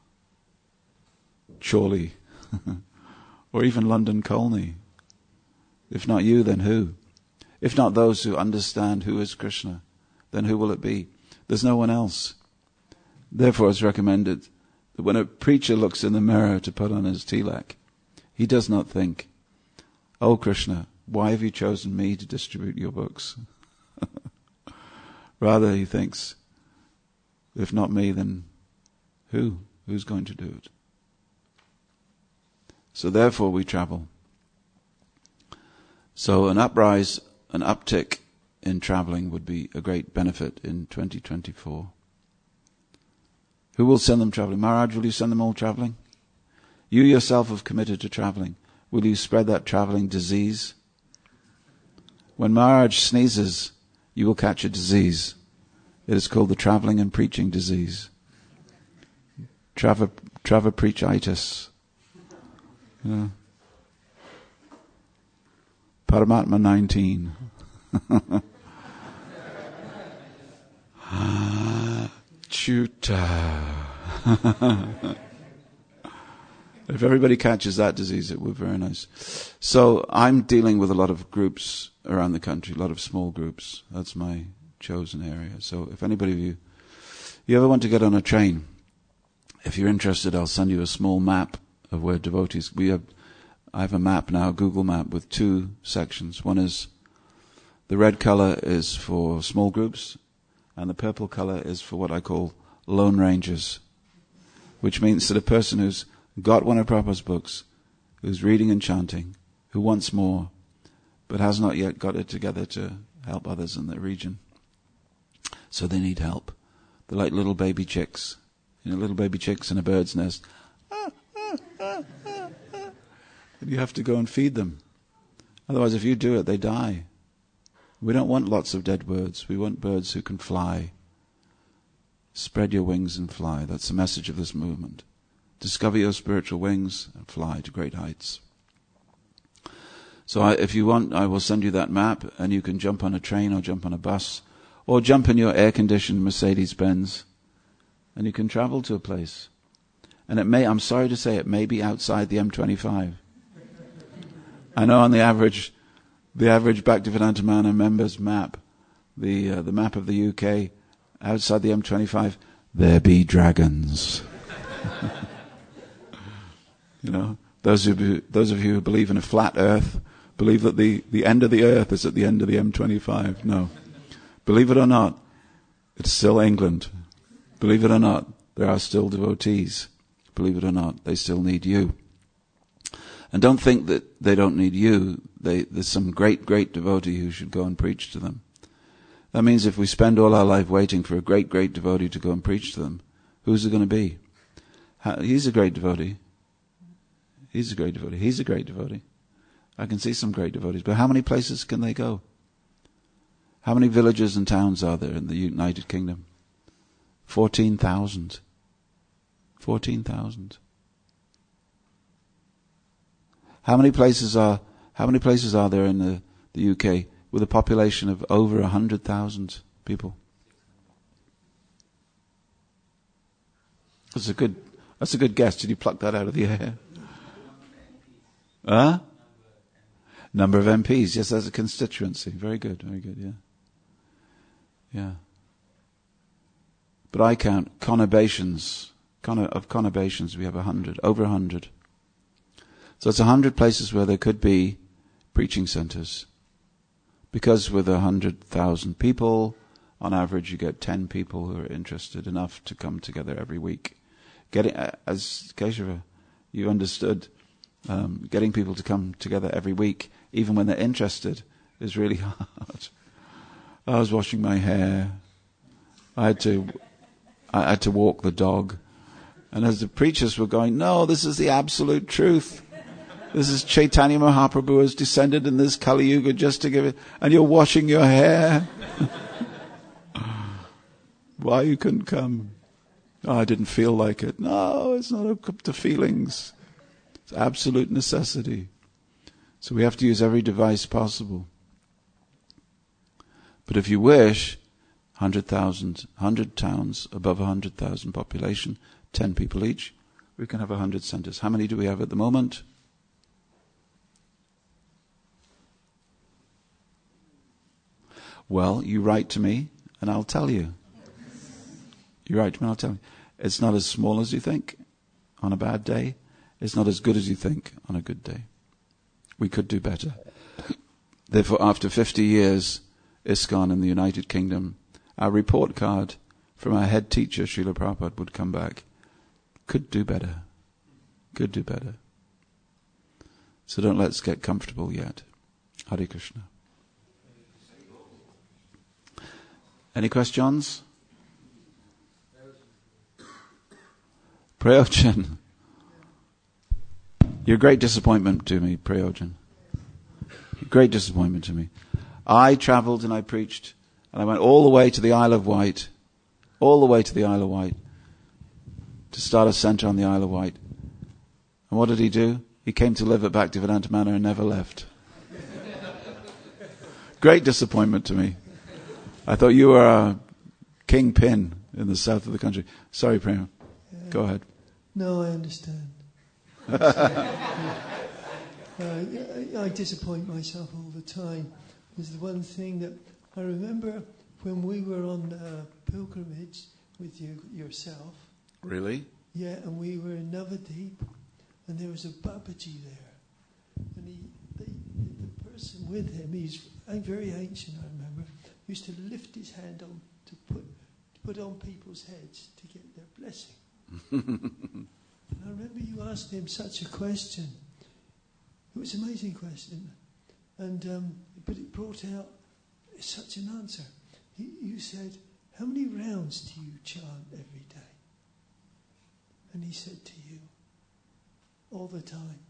Chorley or even London Colney. If not you, then who? If not those who understand who is Krishna, then who will it be? There's no one else. Therefore it's recommended that when a preacher looks in the mirror to put on his tilak, he does not think, oh Krishna, why have you chosen me to distribute your books? Rather he thinks, if not me, then who? Who's going to do it? So therefore we travel. So an uptick in traveling would be a great benefit in 2024. Who will send them traveling? Maharaj, will you send them all traveling? You yourself have committed to traveling. Will you spread that traveling disease? When Maharaj sneezes, you will catch a disease. It is called the traveling and preaching disease. Preachitis. Yeah. Paramatma 19. Chuta. If everybody catches that disease, it would be very nice. So I'm dealing with a lot of groups around the country, a lot of small groups. That's my chosen area. So if anybody of you ever want to get on a train, if you're interested, I'll send you a small map of where devotees. I have a map now, a Google map, with 2 sections. One is the red color is for small groups, and the purple color is for what I call lone rangers, which means that a person who's got one of Prabhupada's books, who's reading and chanting, who wants more, but has not yet got it together to help others in the region. So they need help. They're like little baby chicks. Little baby chicks in a bird's nest. And you have to go and feed them. Otherwise, if you do it, they die. We don't want lots of dead birds. We want birds who can fly. Spread your wings and fly. That's the message of this movement. Discover your spiritual wings and fly to great heights. So if you want, I will send you that map, and you can jump on a train or jump on a bus or jump in your air-conditioned Mercedes-Benz, and you can travel to a place. And I'm sorry to say, it may be outside the M25. I know on the average Bhaktivedanta Mana members map, the map of the UK, outside the M25, there be dragons. Those of you who believe in a flat earth, believe that the end of the earth is at the end of the M25. No. Believe it or not, it's still England. Believe it or not, there are still devotees. Believe it or not, they still need you. And don't think that they don't need you. There's some great devotee who should go and preach to them. That means if we spend all our life waiting for a great devotee to go and preach to them, who's it going to be? He's a great devotee. He's a great devotee. He's a great devotee. I can see some great devotees, but how many places can they go? How many villages and towns are there in the United Kingdom? 14,000. 14,000. How many places are there in the UK with a population of over 100,000 people? That's a good guess. Did you pluck that out of the air? Huh? Number of MPs. Yes, that's a constituency. Very good, yeah. Yeah. But I count conurbations. Of conurbations, we have 100, over 100. So it's 100 places where there could be preaching centers. Because with 100,000 people, on average you get 10 people who are interested enough to come together every week. As Keshava, you understood, getting people to come together every week, even when they're interested, is really hard. I was washing my hair. I had to walk the dog. And as the preachers were going, no, this is the absolute truth. This is Chaitanya Mahaprabhu has descended in this Kali Yuga just to give it, and you're washing your hair. Why you couldn't come? Oh, I didn't feel like it. No, it's not up to feelings. It's absolute necessity. So we have to use every device possible. But if you wish, 100,000, 100 towns above 100,000 population, 10 people each, we can have 100 centers. How many do we have at the moment? Well, you write to me and I'll tell you. You write to me and I'll tell you. It's not as small as you think on a bad day. It's not as good as you think on a good day. We could do better. Therefore, after 50 years, ISKCON in the United Kingdom, our report card from our head teacher, Srila Prabhupada, would come back. Could do better. Could do better. So don't let's get comfortable yet. Hare Krishna. Any questions? Prayojan. You're a great disappointment to me, Prayojan. Great disappointment to me. I travelled and I preached, and I went all the way to the Isle of Wight, to start a centre on the Isle of Wight. And what did he do? He came to live at Bhaktivedanta Manor and never left. Great disappointment to me. I thought you were a kingpin in the south of the country. Sorry, Prema. Go ahead. No, I understand. I disappoint myself all the time. There's the one thing that I remember when we were on pilgrimage with yourself. Really? Yeah, and we were in Navadip, and there was a Babaji there, and the person with him, he's very ancient. I remember, used to lift his hand on to put on people's heads to get their blessing. And I remember you asked him such a question. It was an amazing question, and but it brought out such an answer. You said, "How many rounds do you chant every day?" And he said to you, "All the time."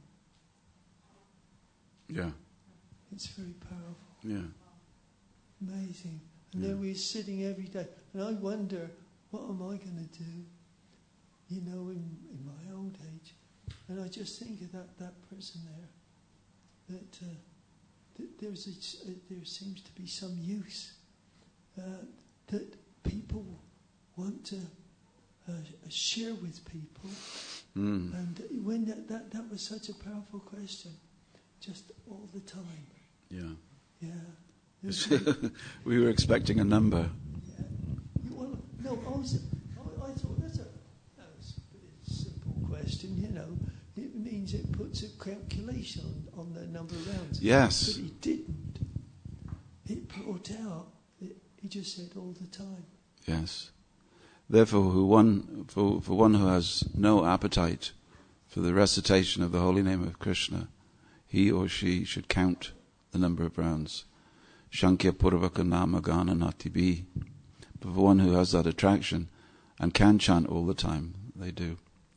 Yeah. It's very powerful. Yeah. Amazing. And then we're sitting every day, and I wonder, what am I going to do? You know, in my old age, and I just think of that person there. That there seems to be some use that people want to share with people, and when that was such a powerful question, just all the time. Yeah. Yeah. We were expecting a number. Yeah. Well, no, I thought that's a pretty simple question. You know, it means it puts a calculation on the number of rounds. Yes. But he didn't. It brought out. He just said all the time. Yes. Therefore, for one who has no appetite for the recitation of the holy name of Krishna, he or she should count the number of rounds. Shankya Purvaka Nama Gana Natibi. But for one who has that attraction and can chant all the time, they do.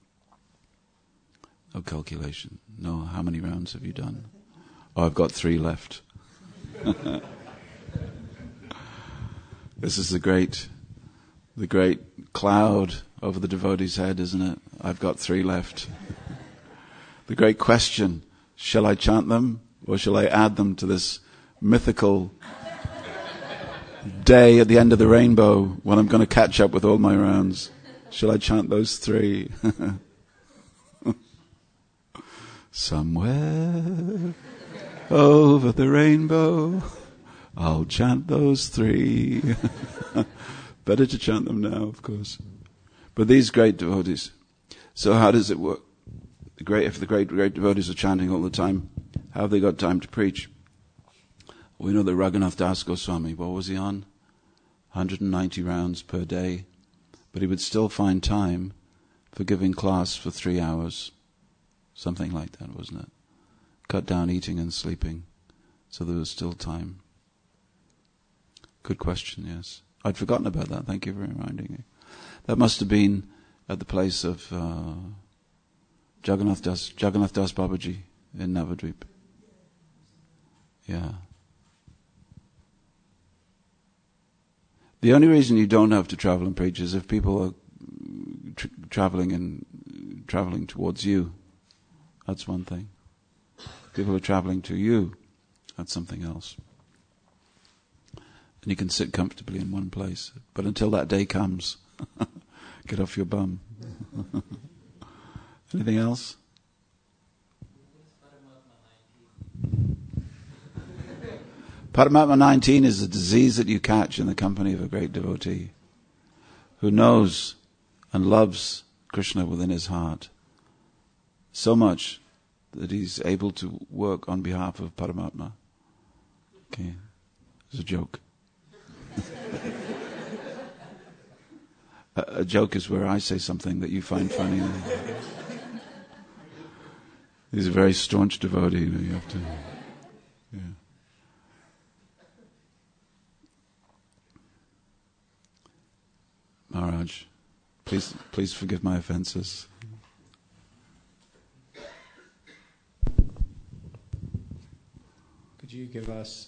No calculation. No, how many rounds have you done? Oh, I've got 3 left. This is the great cloud over the devotee's head, isn't it? I've got 3 left. The great question, shall I chant them or shall I add them to this mythical day at the end of the rainbow when I'm going to catch up with all my rounds? Shall I chant those 3? Somewhere over the rainbow, I'll chant those 3. Better to chant them now, of course. But these great devotees, so how does it work? If the great devotees are chanting all the time, how have they got time to preach? We know that Raghunath Das Goswami, what was he on? 190 rounds per day. But he would still find time for giving class for 3 hours. Something like that, wasn't it? Cut down eating and sleeping, so there was still time. Good question, yes. I'd forgotten about that. Thank you for reminding me. That must have been at the place of Jagannath Das Babaji in Navadvip. Yeah. The only reason you don't have to travel and preach is if people are traveling towards you. That's one thing. People are traveling to you. That's something else. And you can sit comfortably in one place. But until that day comes, get off your bum. Anything else? Paramatma 19 is a disease that you catch in the company of a great devotee who knows and loves Krishna within his heart so much that he's able to work on behalf of Paramatma. Okay, it's a joke. A joke is where I say something that you find funny. He's a very staunch devotee. You have to, yeah. Maharaj, please forgive my offenses. Could you give us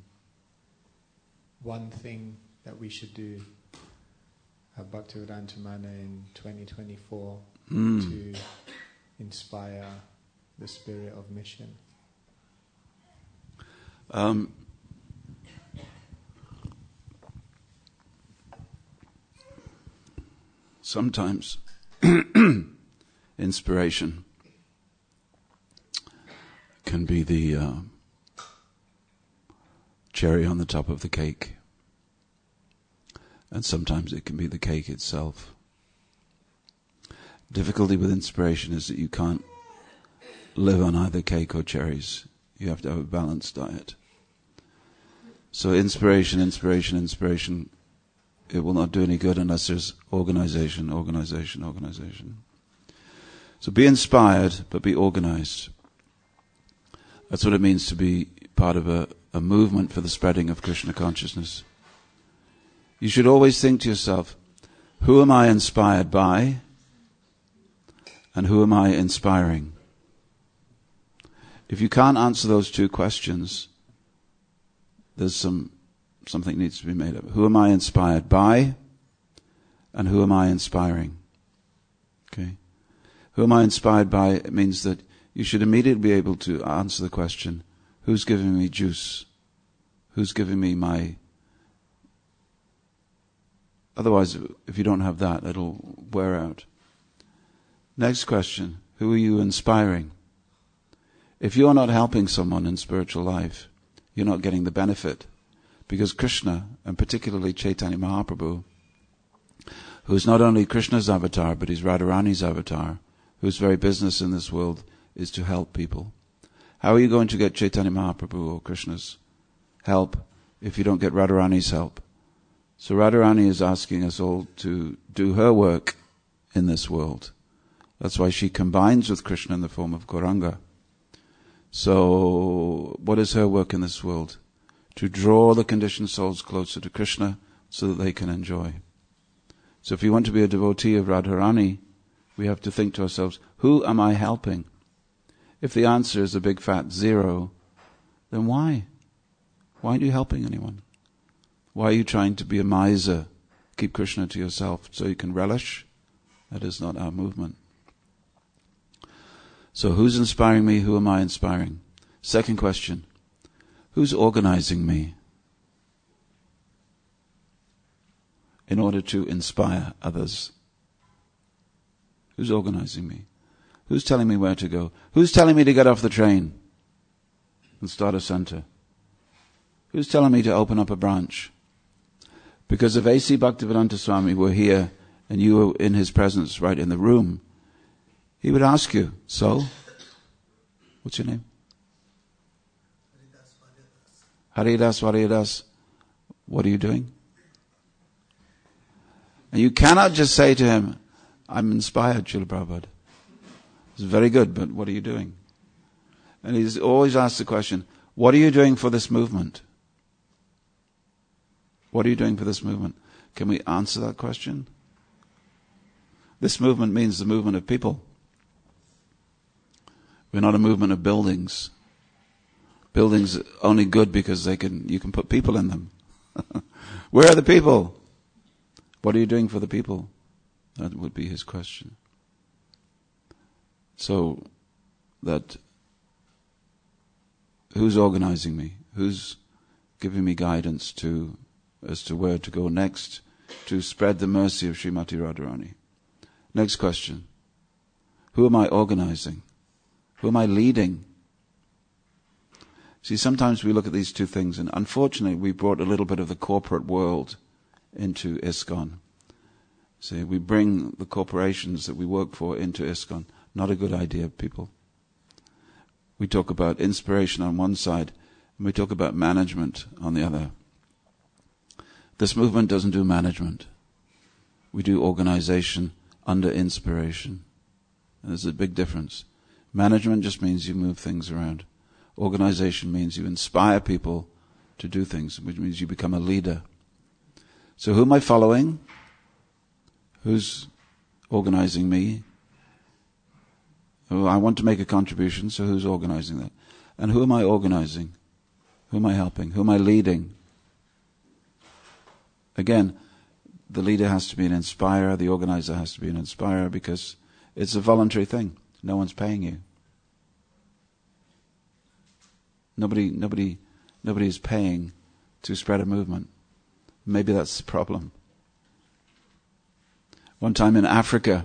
one thing that we should do at Bhaktivedanta Manor in 2024 to inspire the spirit of mission? Sometimes inspiration can be the cherry on the top of the cake, and sometimes it can be the cake itself. Difficulty with inspiration is that you can't live on either cake or cherries. You have to have a balanced diet. So inspiration, it will not do any good unless there's organization. So be inspired, but be organized. That's what it means to be part of a movement for the spreading of Krishna consciousness. You should always think to yourself, who am I inspired by? And who am I inspiring? If you can't answer those two questions, there's something needs to be made of. Who am I inspired by? And who am I inspiring? Okay? Who am I inspired by? It means that you should immediately be able to answer the question, who's giving me juice? Who's giving me my... Otherwise, if you don't have that, it'll wear out. Next question, who are you inspiring? If you're not helping someone in spiritual life, you're not getting the benefit. Because Krishna, and particularly Chaitanya Mahaprabhu, who is not only Krishna's avatar, but he's Radharani's avatar, whose very business in this world is to help people. How are you going to get Chaitanya Mahaprabhu or Krishna's help if you don't get Radharani's help? So Radharani is asking us all to do her work in this world. That's why she combines with Krishna in the form of Gauranga. So what is her work in this world? To draw the conditioned souls closer to Krishna so that they can enjoy. So if you want to be a devotee of Radharani, we have to think to ourselves, who am I helping? If the answer is a big fat 0, then why? Why aren't you helping anyone? Why are you trying to be a miser, keep Krishna to yourself so you can relish? That is not our movement. So who's inspiring me? Who am I inspiring? Second question, who's organizing me in order to inspire others? Who's organizing me? Who's telling me where to go? Who's telling me to get off the train and start a center? Who's telling me to open up a branch? Because if A.C. Bhaktivedanta Swami were here and you were in his presence right in the room, he would ask you, so, what's your name? Haridas Varidas. What are you doing? And you cannot just say to him, I'm inspired, Srila Prabhupada. It's very good, but what are you doing? And he's always asked the question, what are you doing for this movement? What are you doing for this movement? Can we answer that question? This movement means the movement of people. We're not a movement of buildings. Buildings are only good because you can put people in them. Where are the people? What are you doing for the people? That would be his question. So, who's organizing me? Who's giving me guidance as to where to go next to spread the mercy of Srimati Radharani? Next question. Who am I organizing? Who am I leading? See, sometimes we look at these two things, and unfortunately we brought a little bit of the corporate world into ISKCON. See, we bring the corporations that we work for into ISKCON. Not a good idea, people. We talk about inspiration on one side, and we talk about management on the other. This movement doesn't do management. We do organization under inspiration. And there's a big difference. Management just means you move things around. Organization means you inspire people to do things, which means you become a leader. So who am I following? Who's organizing me? I want to make a contribution, so who's organizing that? And who am I organizing? Who am I helping? Who am I leading? Again, the leader has to be an inspirer, the organizer has to be an inspirer, because it's a voluntary thing. No one's paying you. Nobody is paying to spread a movement. Maybe that's the problem. One time in Africa,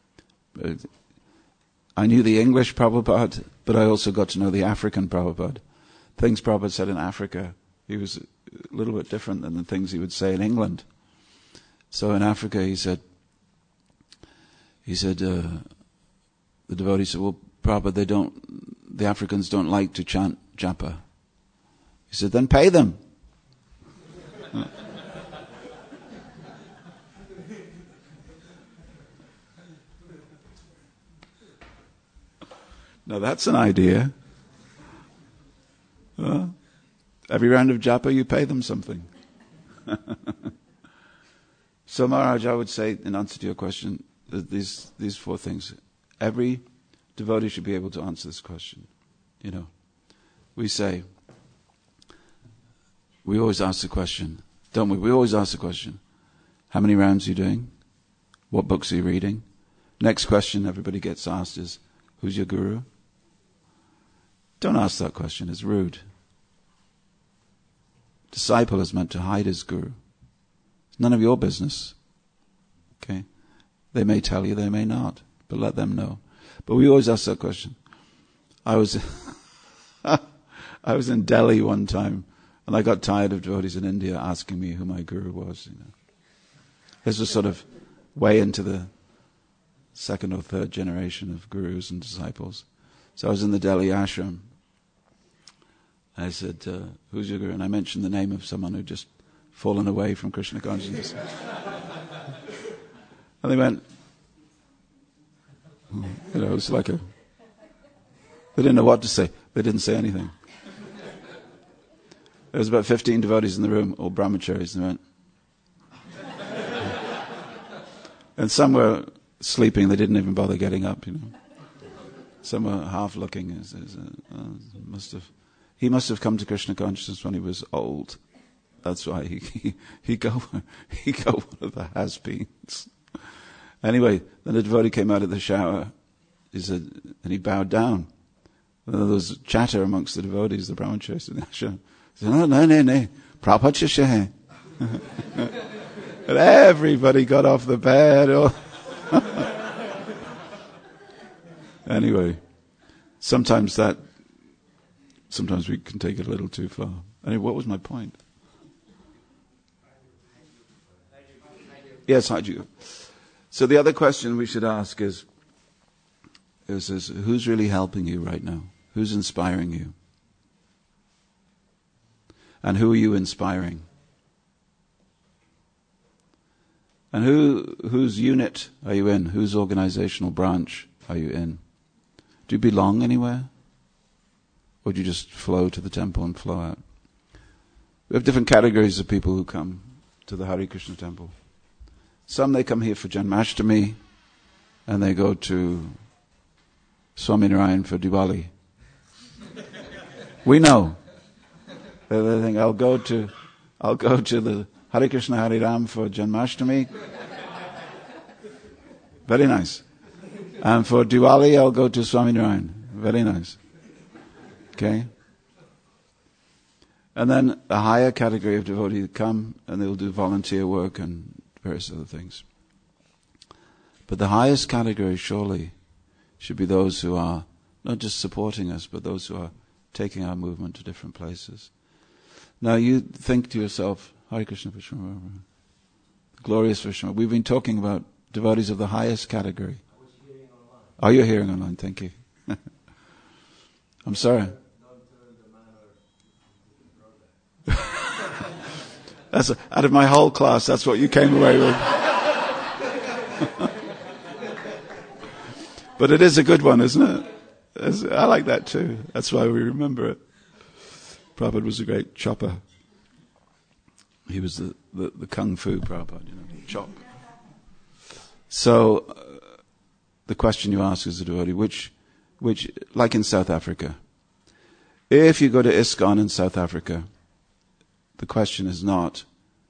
I knew the English Prabhupada, but I also got to know the African Prabhupada. Things Prabhupada said in Africa, he was a little bit different than the things he would say in England. So in Africa, he said, the devotee said, well, Prabhupada, the Africans don't like to chant japa. He said, then pay them. Now that's an idea. Every round of japa, you pay them something. So Maharaj, I would say, in answer to your question, that these four things. Every devotee should be able to answer this question. We always ask the question, don't we? We always ask the question, how many rounds are you doing? What books are you reading? Next question everybody gets asked is, who's your guru? Don't ask that question, it's rude. Disciple is meant to hide his guru. It's none of your business. Okay? They may tell you, they may not, but let them know. But we always ask that question. I was in Delhi one time, and I got tired of devotees in India asking me who my guru was. This was sort of way into the second or third generation of gurus and disciples. So I was in the Delhi ashram. I said, who's your guru? And I mentioned the name of someone who'd just fallen away from Krishna consciousness. And they went, it was like they didn't know what to say. They didn't say anything. There was about 15 devotees in the room, all brahmacharis, and they went. And some were sleeping, they didn't even bother getting up, Some were half looking. He must have come to Krishna consciousness when he was old. That's why he go one of the has-beens. Anyway, then the devotee came out of the shower. He said, and he bowed down. And there was chatter amongst the devotees, the brahmacharis in the ashram. He said, no, Prabhupada Shishya hai. And everybody got off the bed. Anyway, sometimes we can take it a little too far. Anyway, what was my point? Yes, Haji. So the other question we should ask is who's really helping you right now? Who's inspiring you? And who are you inspiring? And whose unit are you in? Whose organizational branch are you in? Do you belong anywhere? Or do you just flow to the temple and flow out? We have different categories of people who come to the Hare Krishna temple. Some, they come here for Janmashtami, and they go to Swaminarayan for Diwali. We know. They think, I'll go to the Hare Krishna Hare Ram for Janmashtami. Very nice. And for Diwali, I'll go to Swaminarayan. Very nice. Okay? And then a higher category of devotees come and they'll do volunteer work and various other things. But the highest category surely should be those who are not just supporting us, but those who are taking our movement to different places. Now you think to yourself, Hare Krishna Vishnu, glorious Vishnu. We've been talking about devotees of the highest category. Oh, you're hearing online, thank you. I'm sorry. That's out of my whole class, that's what you came away with. But it is a good one, isn't it? I like that too. That's why we remember it. Prabhupada was a great chopper. He was the kung fu Prabhupada, chop. So, the question you ask as a devotee, which, like in South Africa, if you go to ISKCON in South Africa, the question is not,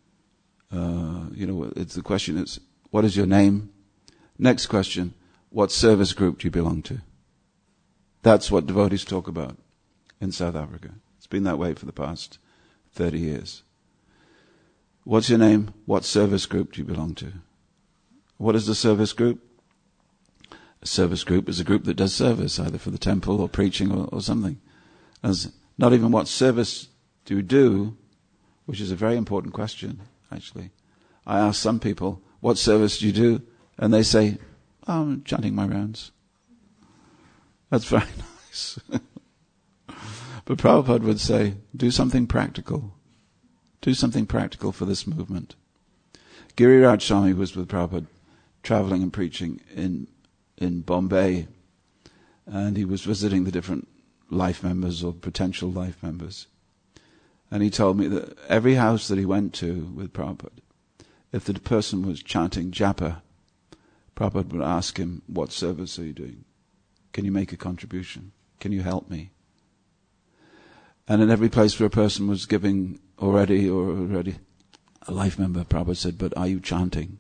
the question is, what is your name? Next question, what service group do you belong to? That's what devotees talk about in South Africa. It's been that way for the past 30 years. What's your name? What service group do you belong to? What is the service group? A service group is a group that does service, either for the temple or preaching or something. As not even what service do you do, which is a very important question, actually. I ask some people, what service do you do? And they say, I'm chanting my rounds. That's very nice. But Prabhupada would say, do something practical. Do something practical for this movement. Giriraj Swami was with Prabhupada, traveling and preaching in Bombay, and he was visiting the different life members or potential life members. And he told me that every house that he went to with Prabhupada, if the person was chanting japa, Prabhupada would ask him, what service are you doing? Can you make a contribution? Can you help me? And in every place where a person was giving already a life member, Prabhupada said, but are you chanting?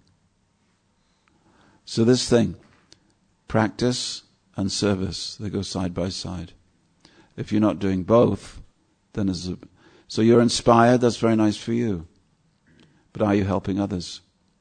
So this thing, practice and service, they go side by side. If you're not doing both, then so you're inspired, that's very nice for you. But are you helping others?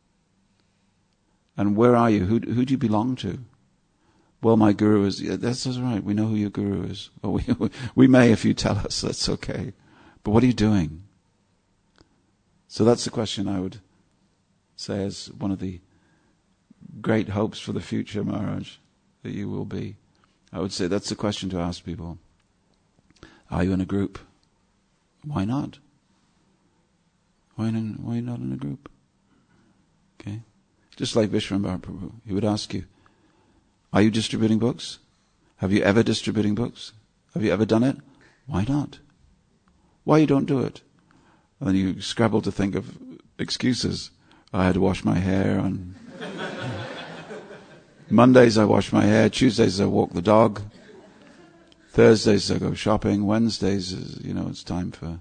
And where are you? Who do you belong to? Well, my guru is, that's right, we know who your guru is. Well, we may if you tell us, that's okay. But what are you doing? So that's the question I would say as one of the great hopes for the future, Maharaj, that you will be. I would say that's the question to ask people. Are you in a group? Why not? Why not in a group? Okay? Just like Vishwambara Prabhu, he would ask you, are you distributing books? Have you ever distributing books? Have you ever done it? Why not? Why you don't do it? And then you scrabble to think of excuses. I had to wash my hair on Mondays I wash my hair, Tuesdays I walk the dog, Thursdays I go shopping, Wednesdays it's time for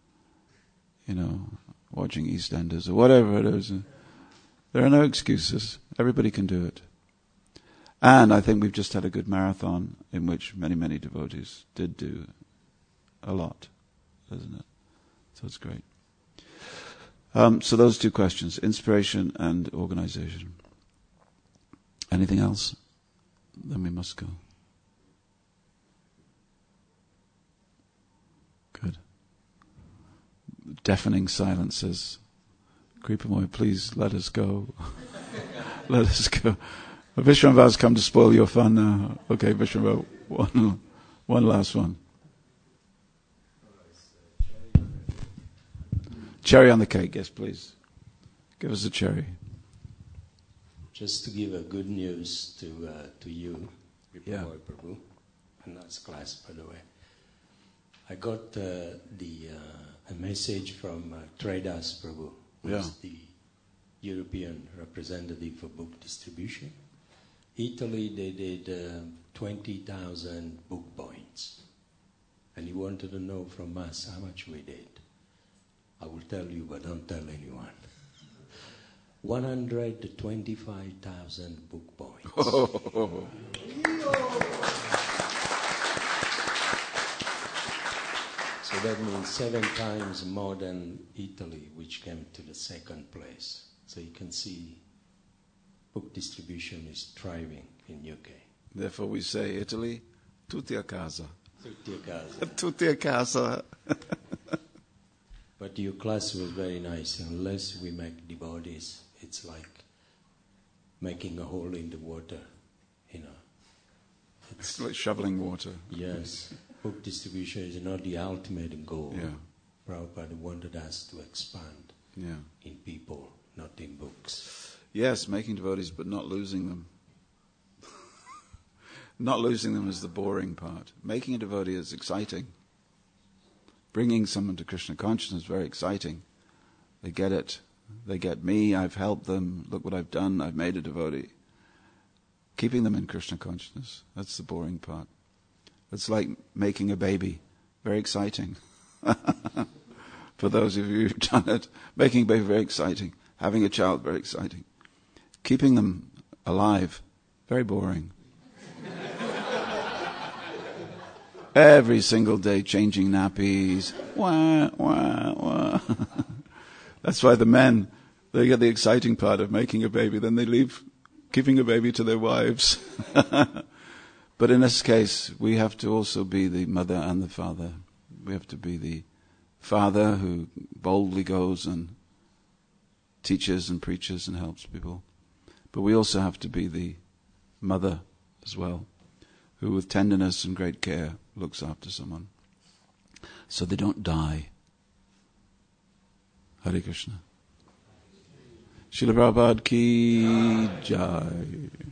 watching EastEnders or whatever it is. There are no excuses. Everybody can do it. And I think we've just had a good marathon in which many, many devotees did do a lot, isn't it? So it's great. So those two questions, inspiration and organization. Anything else? Then we must go. Good. Deafening silence says, Kripamoy, please let us go. Let us go. Vishwambara's come to spoil your fun now. Okay, Vishwambara, one last one. Cherry on the cake, yes, please. Give us a cherry. Just to give a good news to you, Kripamoy Prabhu, and that's class, by the way. I got a message from Tridas Prabhu, who is the European representative for book distribution. Italy, they did 20,000 book points. And he wanted to know from us how much we did. I will tell you, but don't tell anyone. 125,000 book points. Oh. So that means 7 times more than Italy, which came to the second place. So you can see book distribution is thriving in UK. Therefore we say, Italy, tutti a casa. Tutti a casa. Tutti a casa. But your class was very nice. Unless we make devotees, it's like making a hole in the water, It's like shoveling water. Yes. Book distribution is not the ultimate goal. Yeah. Prabhupada wanted us to expand in people, not in books. Yes, making devotees but not losing them. Not losing them is the boring part. Making a devotee is exciting. Bringing someone to Krishna consciousness is very exciting. They get it. They get me. I've helped them. Look what I've done. I've made a devotee. Keeping them in Krishna consciousness, that's the boring part. It's like making a baby. Very exciting. For those of you who've done it, making a baby very exciting. Having a child, very exciting. Keeping them alive, very boring. Every single day changing nappies. Wah, wah, wah. That's why the men, they get the exciting part of making a baby, then they leave giving a baby to their wives. But in this case, we have to also be the mother and the father. We have to be the father who boldly goes and teaches and preaches and helps people. But we also have to be the mother as well, who with tenderness and great care looks after someone so they don't die. Hare Krishna. Srila Prabhupada ki jai.